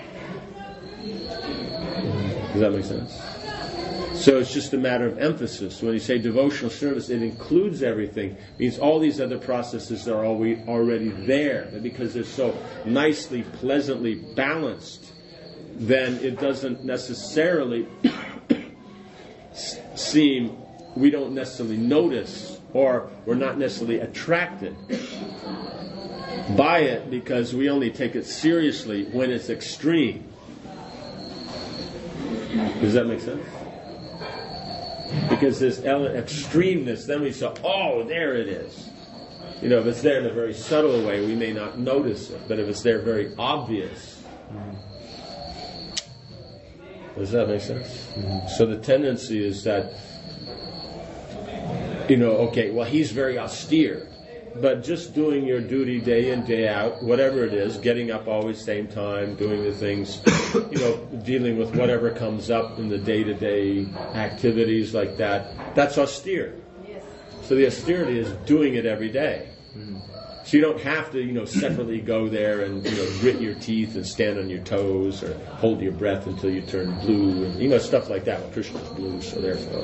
Does that make sense? So it's just a matter of emphasis. When you say devotional service, it includes everything. It means all these other processes are already there. But because they're so nicely, pleasantly balanced, then it doesn't necessarily seem, we don't necessarily notice, or we're not necessarily attracted by it, because we only take it seriously when it's extreme. Does that make sense? Because this extremeness, then we say, oh, there it is. You know, if it's there in a very subtle way, we may not notice it. But if it's there very obvious, does that make sense? Mm-hmm. So the tendency is that, you know, okay, well, he's very austere, but just doing your duty day in, day out, whatever it is, getting up always same time, doing the things, you know, dealing with whatever comes up in the day-to-day activities like that, that's austere. Yes. So the austerity is doing it every day. Mm-hmm. So you don't have to, you know, separately go there and, you know, grit your teeth and stand on your toes or hold your breath until you turn blue, and, you know, stuff like that. Well, Krishna's blue, so therefore...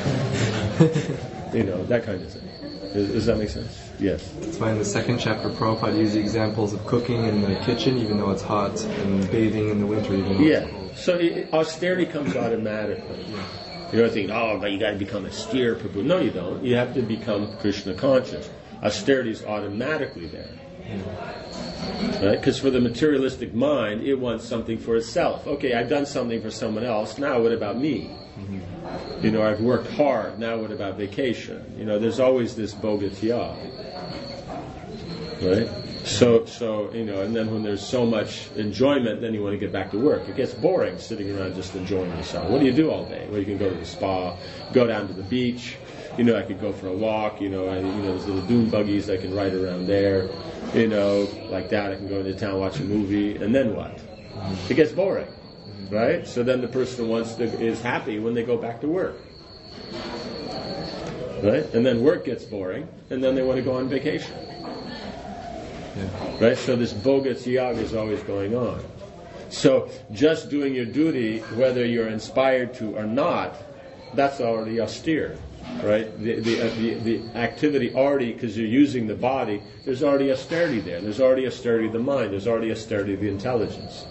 You know, that kind of thing. Does, does that make sense? Yes. That's why in the second chapter, Prabhupada used the examples of cooking in the kitchen, even though it's hot, and bathing in the winter, even though yeah. it's cold. So it, austerity comes automatically. You don't think, oh, but you got to become austere. No, you don't. You have to become Krishna conscious. Austerity is automatically there. Right? Because for the materialistic mind, it wants something for itself. Okay, I've done something for someone else. Now what about me? Mm-hmm. You know, I've worked hard. Now what about vacation? You know, there's always this bogatya. Right? So, so you know, and then when there's so much enjoyment, then you want to get back to work. It gets boring sitting around just enjoying yourself. What do you do all day? Well, you can go to the spa, go down to the beach. You know, I could go for a walk. You know, I, you know, there's little dune buggies I can ride around there. You know, like that. I can go into town, watch a movie, and then what? It gets boring. Right? So then the person who wants to, is happy when they go back to work. right? And then work gets boring, and then they want to go on vacation. Yeah. Right? So this bogus yaga is always going on. So just doing your duty, whether you're inspired to or not, that's already austere. Right? The the, uh, the, the activity already, because you're using the body, there's already austerity there. There's already austerity of the mind. There's already austerity of the intelligence.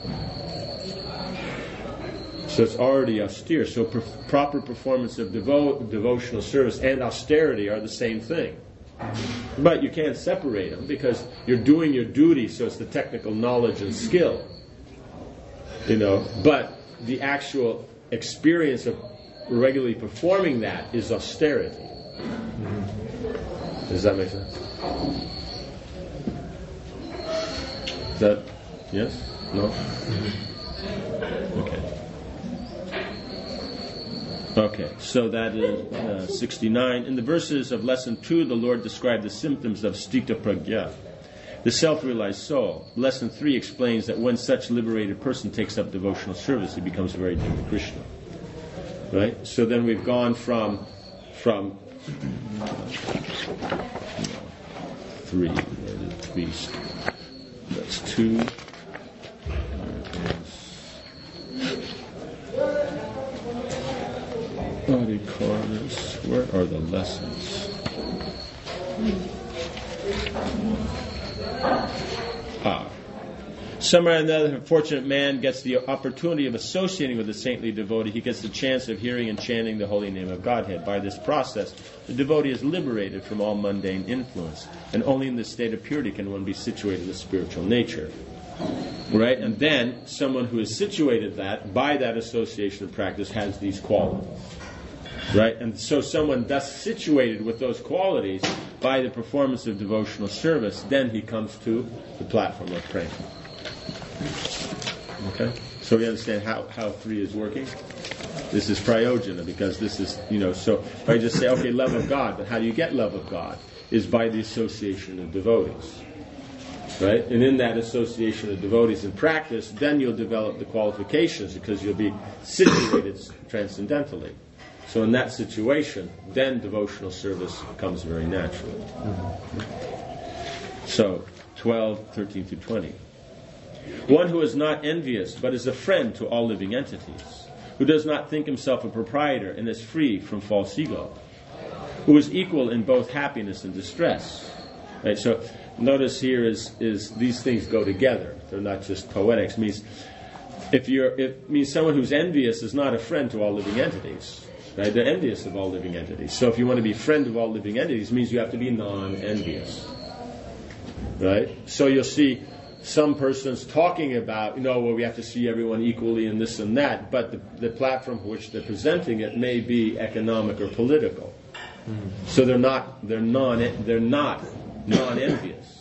So it's already austere. So per- proper performance of devo- devotional service and austerity are the same thing. But you can't separate them because you're doing your duty, so it's the technical knowledge and skill. You know, but the actual experience of regularly performing that is austerity. Mm-hmm. Does that make sense? Is that yes? No? Mm-hmm. Okay. Okay, so that is uh, sixty-nine. In the verses of lesson two, the Lord described the symptoms of sthita prajna, the self-realized soul. Lesson three explains that when such liberated person takes up devotional service, he becomes very deep to Krishna. Right? So then we've gone from from uh, three. Where did three start? That's two. Body corners. Where are the lessons? Ah. Somewhere or another, a fortunate man gets the opportunity of associating with a saintly devotee. He gets the chance of hearing and chanting the holy name of Godhead. By this process, the devotee is liberated from all mundane influence, and only in this state of purity can one be situated in the spiritual nature. Right? And then, someone who is situated that, by that association of practice, has these qualities. Right? And so someone thus situated with those qualities by the performance of devotional service, then he comes to the platform of prema. Okay? So we understand how, how three is working? This is prayojana, because this is, you know, so if I just say, okay, love of God, but how do you get love of God? Is by the association of devotees. Right? And in that association of devotees in practice, then you'll develop the qualifications, because you'll be situated transcendentally. So in that situation, then devotional service comes very naturally. Mm-hmm. So, twelve, thirteen through twenty. One who is not envious, but is a friend to all living entities, who does not think himself a proprietor and is free from false ego, who is equal in both happiness and distress. Right? So notice here is, is these things go together. They're not just poetics. It means if you're, it means someone who's envious is not a friend to all living entities. Right? They're envious of all living entities. So if you want to be friend of all living entities, it means you have to be non-envious. Right? So you'll see some persons talking about, you know, well, we have to see everyone equally and this and that, but the, the platform for which they're presenting it may be economic or political. Mm-hmm. So they're not, they're non, they're not non-envious.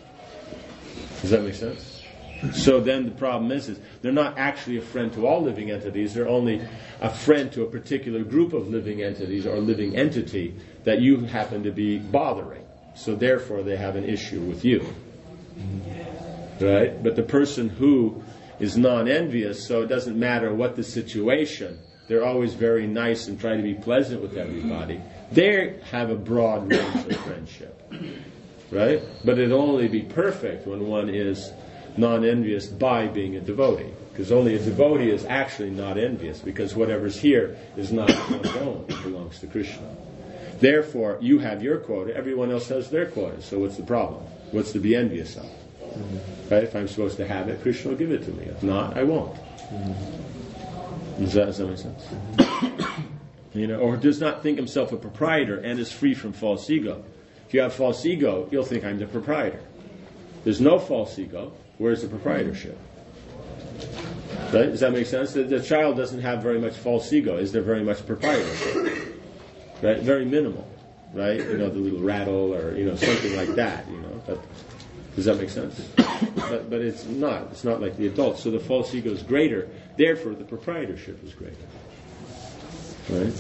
Does that make sense? So then the problem is, is they're not actually a friend to all living entities. They're only a friend to a particular group of living entities or living entity that you happen to be bothering. So therefore they have an issue with you. Right? But the person who is non-envious, so it doesn't matter what the situation, they're always very nice and try to be pleasant with everybody. They have a broad range of friendship. Right? But it'll only be perfect when one is non-envious by being a devotee. Because only a devotee is actually not envious, because whatever's here is not one's own. It belongs to Krishna. Therefore, you have your quota, everyone else has their quota. So what's the problem? What's to be envious of? Mm-hmm. Right? If I'm supposed to have it, Krishna will give it to me. If not, I won't. Mm-hmm. Does, that, does that make sense? Mm-hmm. You know, or does not think himself a proprietor and is free from false ego. If you have false ego, you'll think I'm the proprietor. There's no false ego. Where's the proprietorship? Right? Does that make sense? The, the child doesn't have very much false ego. Is there very much proprietorship? Right? Very minimal. Right? You know, the little rattle or, you know, something like that, you know. But, does that make sense? But, but it's not. It's not like the adults. So the false ego is greater. Therefore, the proprietorship is greater. Right?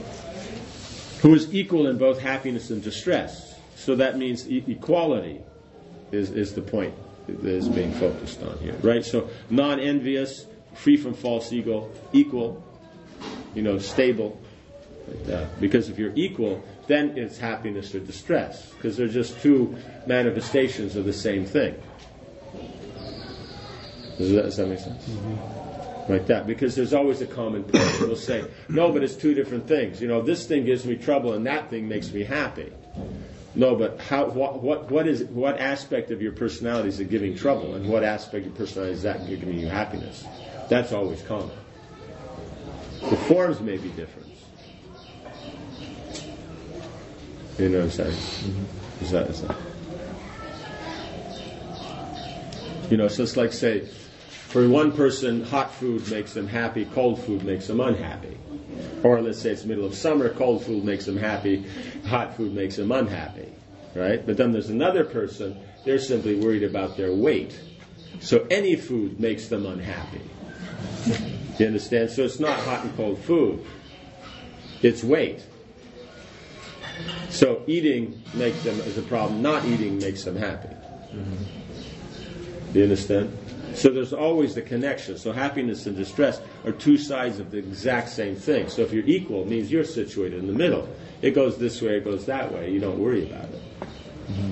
Who is equal in both happiness and distress. So that means e- equality is, is the point that is being focused on here. Right? So non-envious, free from false ego, equal, you know, stable, Like that. Because if you're equal, then it's happiness or distress, because they're just two manifestations of the same thing. Does that, does that make sense? Mm-hmm. Like that, because there's always a common point. We'll say, no, but it's two different things. You know, this thing gives me trouble and that thing makes me happy. No, but how? What? What? What is? What aspect of your personality is it giving trouble, and what aspect of your personality is that giving you happiness? That's always common. The forms may be different. You know what I'm saying? Mm-hmm. Is that? Is that? You know, so it's like, say, for one person, hot food makes them happy, cold food makes them unhappy. Or let's say it's middle of summer, cold food makes them happy, hot food makes them unhappy. Right? But then there's another person, they're simply worried about their weight. So any food makes them unhappy. You understand? So it's not hot and cold food. It's weight. So eating makes them as a problem. Not eating makes them happy. Mm-hmm. Do you understand? So there's always the connection. So happiness and distress are two sides of the exact same thing. So if you're equal, it means you're situated in the middle. It goes this way, it goes that way. You don't worry about it. Mm-hmm.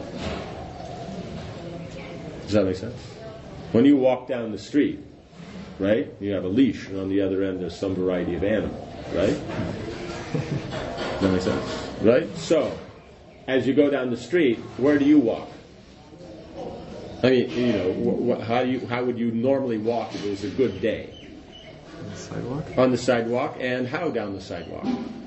Does that make sense? When you walk down the street, right, you have a leash, and on the other end there's some variety of animal, right? Does that make sense? Right? So, as you go down the street, where do you walk? I mean, you know, wh- wh- how do you, how would you normally walk if it was a good day? On the sidewalk? On the sidewalk, and how down the sidewalk?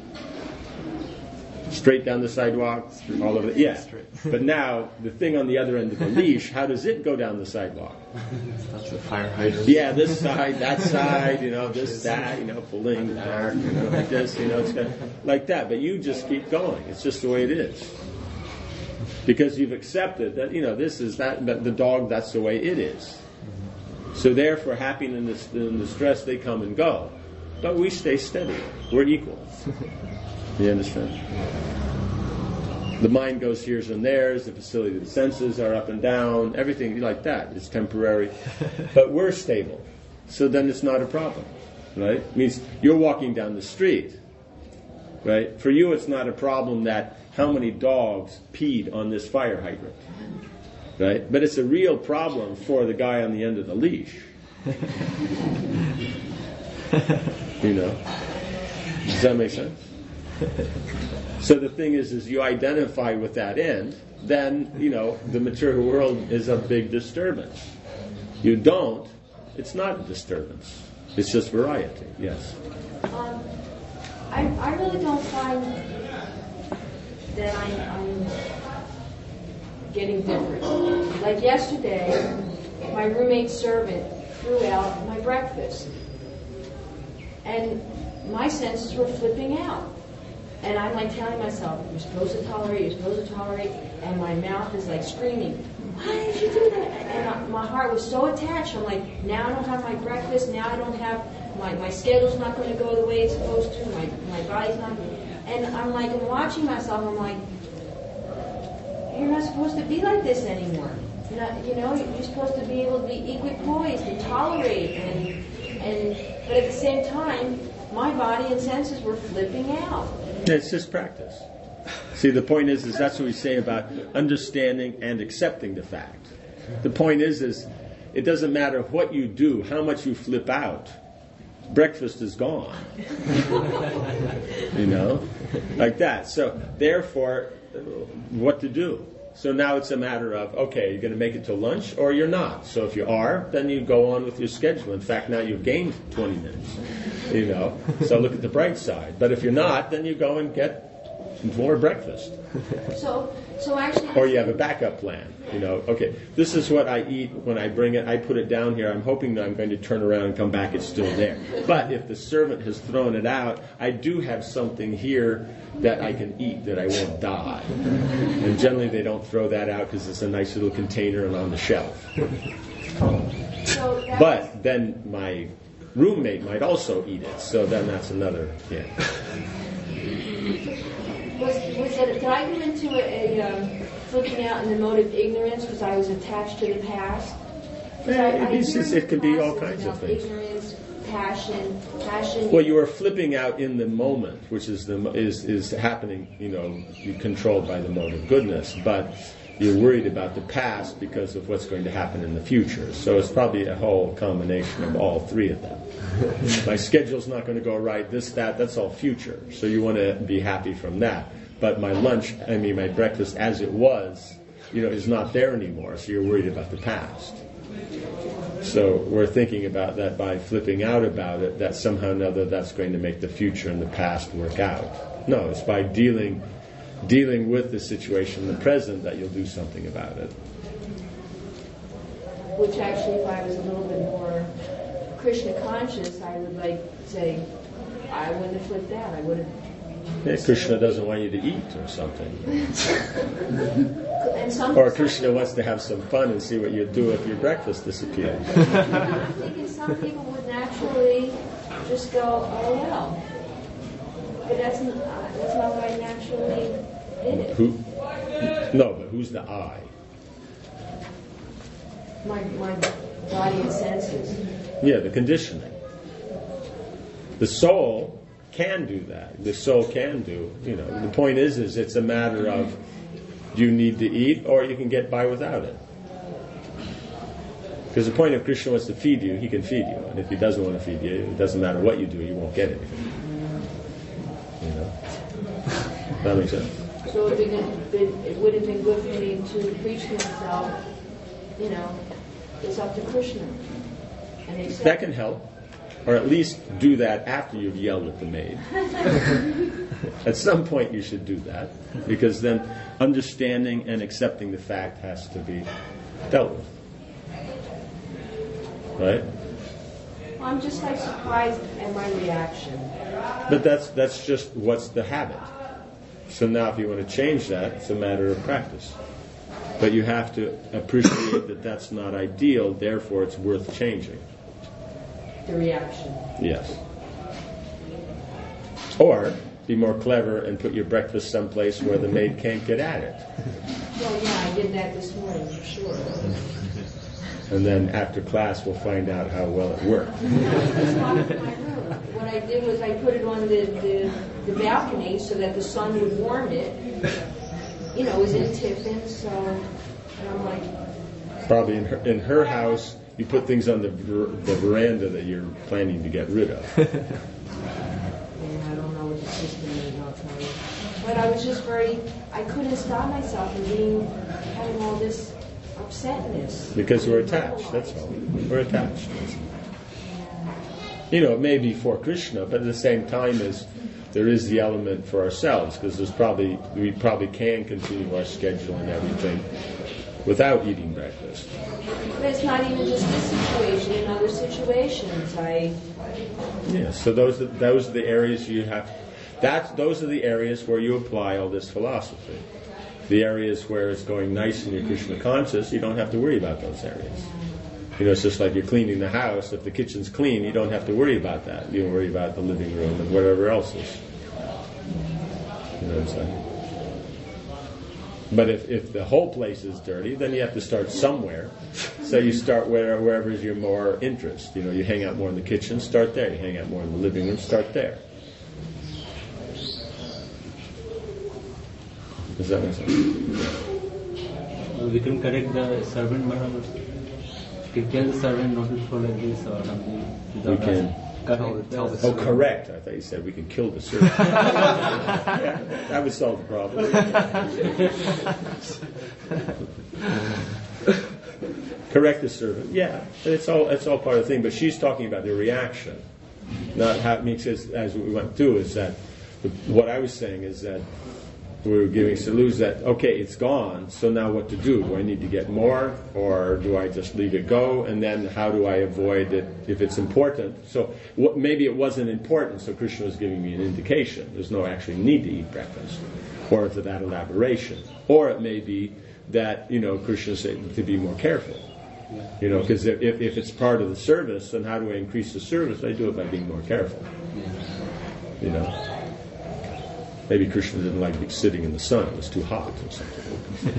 Straight down the sidewalk, Straight. all over the, yeah. Straight. But now, the thing on the other end of the leash, how does it go down the sidewalk? That's a fire hydrant. Yeah, this side, that side, you know, this, that, you know, pulling, dark, you know, like this, you know, it's kind of like that. But you just keep going. It's just the way it is. Because you've accepted that, you know, this is that, but the dog, that's the way it is. So therefore, happiness and distress, they come and go. But we stay steady. We're equal. You understand? The mind goes here's and there's, the facility of the senses are up and down, everything like that. It's temporary. But we're stable. So then it's not a problem. Right? It means you're walking down the street. Right? For you it's not a problem that how many dogs peed on this fire hydrant. Right? But it's a real problem for the guy on the end of the leash. You know? Does that make sense? So the thing is, is you identify with that end, then, you know, the material world is a big disturbance. You don't, it's not a disturbance. It's just variety, yes. Um, I, I really don't find that I'm, I'm getting different. Like yesterday, my roommate's servant threw out my breakfast. And my senses were flipping out. And I'm like telling myself, you're supposed to tolerate, you're supposed to tolerate, and my mouth is like screaming, why did you do that? And I, my heart was so attached. I'm like, now I don't have my breakfast, now I don't have, my, my schedule's not going to go the way it's supposed to, my, my body's not, and I'm like, I'm watching myself, I'm like, you're not supposed to be like this anymore. You're not, you know, you're supposed to be able to be equipoised and tolerate, and, and, but at the same time, my body and senses were flipping out. It's just practice. See, the point is, is that's what we say about understanding and accepting the fact. The point is, is it doesn't matter what you do, how much you flip out. Breakfast is gone. You know? Like that. So, therefore, what to do? So now it's a matter of, okay, you're going to make it till lunch or you're not. So if you are, then you go on with your schedule. In fact, now you've gained twenty minutes. You know, so look at the bright side. But if you're not, then you go and get more breakfast. So, so actually, or you have a backup plan. You know, okay, this is what I eat when I bring it. I put it down here. I'm hoping that I'm going to turn around and come back. It's still there. But if the servant has thrown it out, I do have something here that I can eat that I won't die. And generally, they don't throw that out because it's a nice little container and on the shelf. So but then my roommate might also eat it. So then that's another, yeah. Was, was it, did I get into a, a um, flipping out in the mode of ignorance because I was attached to the past? Yeah, I, I it's just, it can be all kinds of about things. Ignorance, passion, passion. Well, you are flipping out in the moment, which is the is is happening. You know, you're controlled by the mode of goodness, but you're worried about the past because of what's going to happen in the future. So it's probably a whole combination of all three of them. My schedule's not going to go right. This, that, that's all future. So you want to be happy from that. But my lunch, I mean, my breakfast as it was, you know, is not there anymore. So you're worried about the past. So we're thinking about that by flipping out about it, that somehow or another that's going to make the future and the past work out. No, it's by dealing dealing with the situation in the present that you'll do something about it. Which actually, if I was a little bit more Krishna conscious, I would like say, I wouldn't have flipped out. I would have. Yeah, Krishna doesn't want you to eat or something. And some, Or Krishna wants to have some fun and see what you do if your breakfast disappears. I'm thinking some people would naturally just go, oh well. But that's not, that's not what I naturally did it. Who? No, but who's the I? My, my body and senses. Yeah, the conditioning. The soul can do that. The soul can do, you know. The point is, is it's a matter of, do you need to eat, or you can get by without it. Because the point of Krishna wants to feed you, he can feed you. And if he doesn't want to feed you, it doesn't matter what you do, you won't get anything. You know? That makes sense? So it, it, it would have been good for me to preach to myself, you know, it's up to Krishna. And accept. That can help. Or at least do that after you've yelled at the maid. At some point you should do that, because then understanding and accepting the fact has to be dealt with. Right? Well, I'm just like surprised at my reaction. But that's that's just what's the habit. So now if you want to change that, it's a matter of practice. But you have to appreciate that that's not ideal, therefore it's worth changing. The reaction. Yes. Or be more clever and put your breakfast someplace where the maid can't get at it. Well, yeah, I did that this morning, for sure. And then after class we'll find out how well it worked. It's not in my room. What I did was I put it on the, the, the balcony so that the sun would warm it. You know, it was in Tiffin, so, and I'm like... Probably in her, in her house, you put things on the the veranda that you're planning to get rid of. Yeah, I don't know what the system is, I'll tell you. But I was just very, I couldn't stop myself from being, having all this upsetness. Because we're attached, that's all. We're attached. You know, it may be for Krishna, but at the same time as there is the element for ourselves, because there's probably, we probably can continue our schedule and everything without eating breakfast. But it's not even just this situation, in other situations, I... Yeah, so those are, those are the areas you have, that's, those are the areas where you apply all this philosophy. The areas where it's going nice and you're Krishna conscious, you don't have to worry about those areas. You know, it's just like you're cleaning the house. If the kitchen's clean, you don't have to worry about that. You don't worry about the living room and whatever else is. You know what I'm saying? But if, if the whole place is dirty, then you have to start somewhere. So you start where, wherever is your more interest. You know, you hang out more in the kitchen, start there. You hang out more in the living room, start there. Does that make sense? Uh, we can correct the servant, madam. We can tell the servant not to throw like this or something. We can. Tell, tell the Oh, correct. I thought you said we can kill the servant. Yeah, that would solve the problem. Correct the servant. Yeah, it's all it's all part of the thing. But she's talking about the reaction, not how it makes it, as we went through. Is that the, what I was saying is that we were giving solutions that okay, it's gone. So now what to do? Do I need to get more, or do I just leave it go? And then how do I avoid it if it's important? So what, maybe it wasn't important. So Krishna was giving me an indication. There's no actually need to eat breakfast, or for that elaboration. Or it may be that you know Krishna said to be more careful. You know, because if, if it's part of the service, then how do I increase the service? I do it by being more careful. You know. Maybe Krishna didn't like sitting in the sun; it was too hot or something.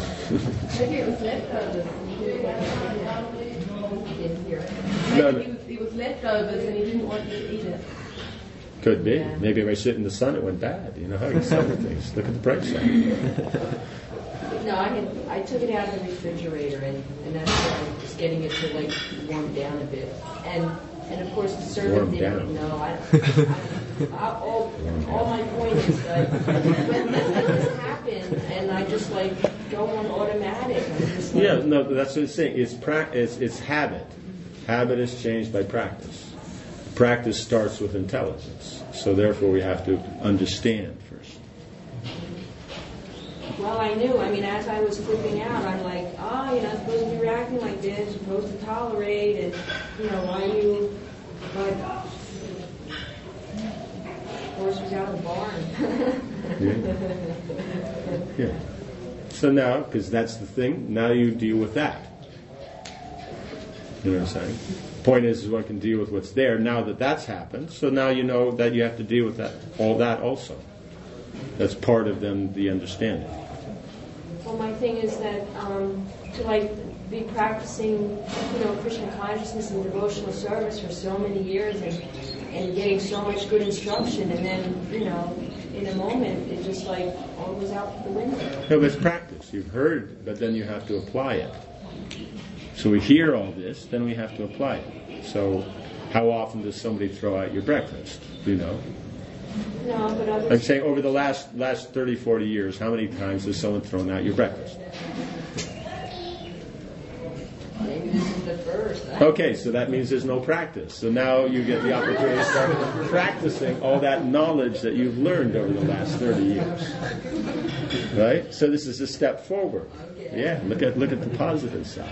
Maybe it was left over. didn't hear. No, Maybe no. he it was leftovers and he didn't want you to eat it. Could be. Yeah. Maybe if I sit in the sun, it went bad. You know how you sell things. Look at the bright side. No, I had, I took it out of the refrigerator, and, and that's why I was getting it to like warm down a bit. And and of course the servant Warm didn't down. know. I, I, I, all, all my point is that when this happened, and I just like go on automatic. I'm just like, Yeah, no, that's what it's saying. It's, pra- it's, it's habit. Habit is changed by practice. Practice starts with intelligence. So therefore we have to understand first. Well, I knew. I mean, as I was flipping out, I'm like, oh, you're not supposed to be reacting like this. You're supposed to tolerate, and you know, why you? But horse was out of the barn. Yeah. Yeah. So now, because that's the thing, now you deal with that. You know what I'm saying? Point is, is one can deal with what's there now that that's happened. So now you know that you have to deal with that, all that also. That's part of them, the understanding. Well, my thing is that um, to like be practicing, you know, Krishna consciousness and devotional service for so many years, and and getting so much good instruction, and then you know, in a moment, it just like all goes out the window. No, but it's practice. You've heard, but then you have to apply it. So we hear all this, then we have to apply it. So how often does somebody throw out your breakfast? Do you know? No, but I'm others. saying over the last last thirty, forty years, how many times has someone thrown out your breakfast? Maybe this is the first. Okay, so that means there's no practice. So now you get the opportunity to start practicing all that knowledge that you've learned over the last thirty years. Right? So this is a step forward. Yeah, look at look at the positive side.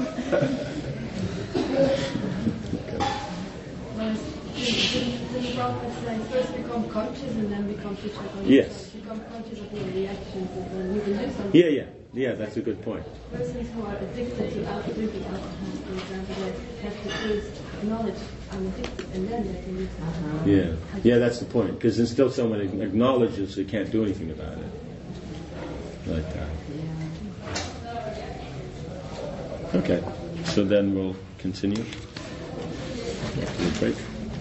The Prophet says first become conscious and then become future conscious. Yes. Become conscious of your reactions and then you can do something. Yeah, yeah. Yeah, that's a good point. Persons who are addicted to alcohol, drinking alcohol, for example, they have to first acknowledge I'm addicted and then they can use alcohol. Yeah. Yeah, that's the point. Because until someone acknowledges they can't do anything about it. Like that. Okay. So then we'll continue. After the break.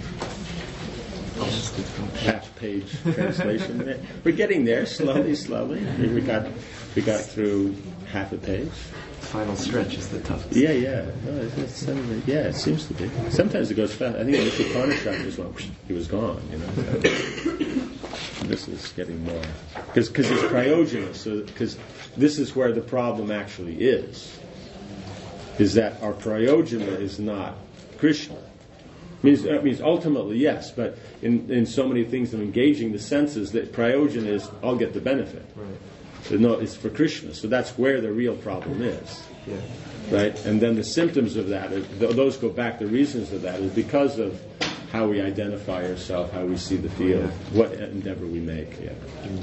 Half page translation. We're getting there slowly, slowly. We got we got through half a page. The final stretch is the toughest. Yeah, yeah. No, it's, it's, yeah, it seems to be. Sometimes it goes fast. I think the corner shot just went, he was gone, you know. So this is getting more. Because it's cryogenous. So, because this is where the problem actually is. Is that our prayojana is not Krishna. Means, it means ultimately, yes, but in, in so many things of engaging the senses, that prayojana is, I'll get the benefit. Right. So no, it's for Krishna. So that's where the real problem is. Yeah. Right? And then the symptoms of that, are, th- those go back, the reasons of that is because of how we identify ourselves, how we see the field, Yeah. what endeavor we make. Yeah.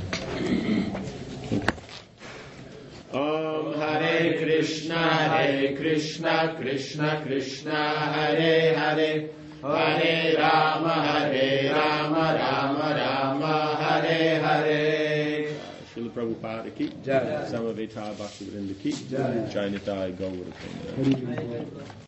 Okay. Om Hare Krishna, Hare Krishna, Krishna Krishna, Hare Hare, Hare Rama, Hare Rama, Rama Rama, Hare Hare. Srila Prabhupada ki Jai. Samaveta Bhaktivinoda ki Jai. Jai Nitai Gaura Premanande.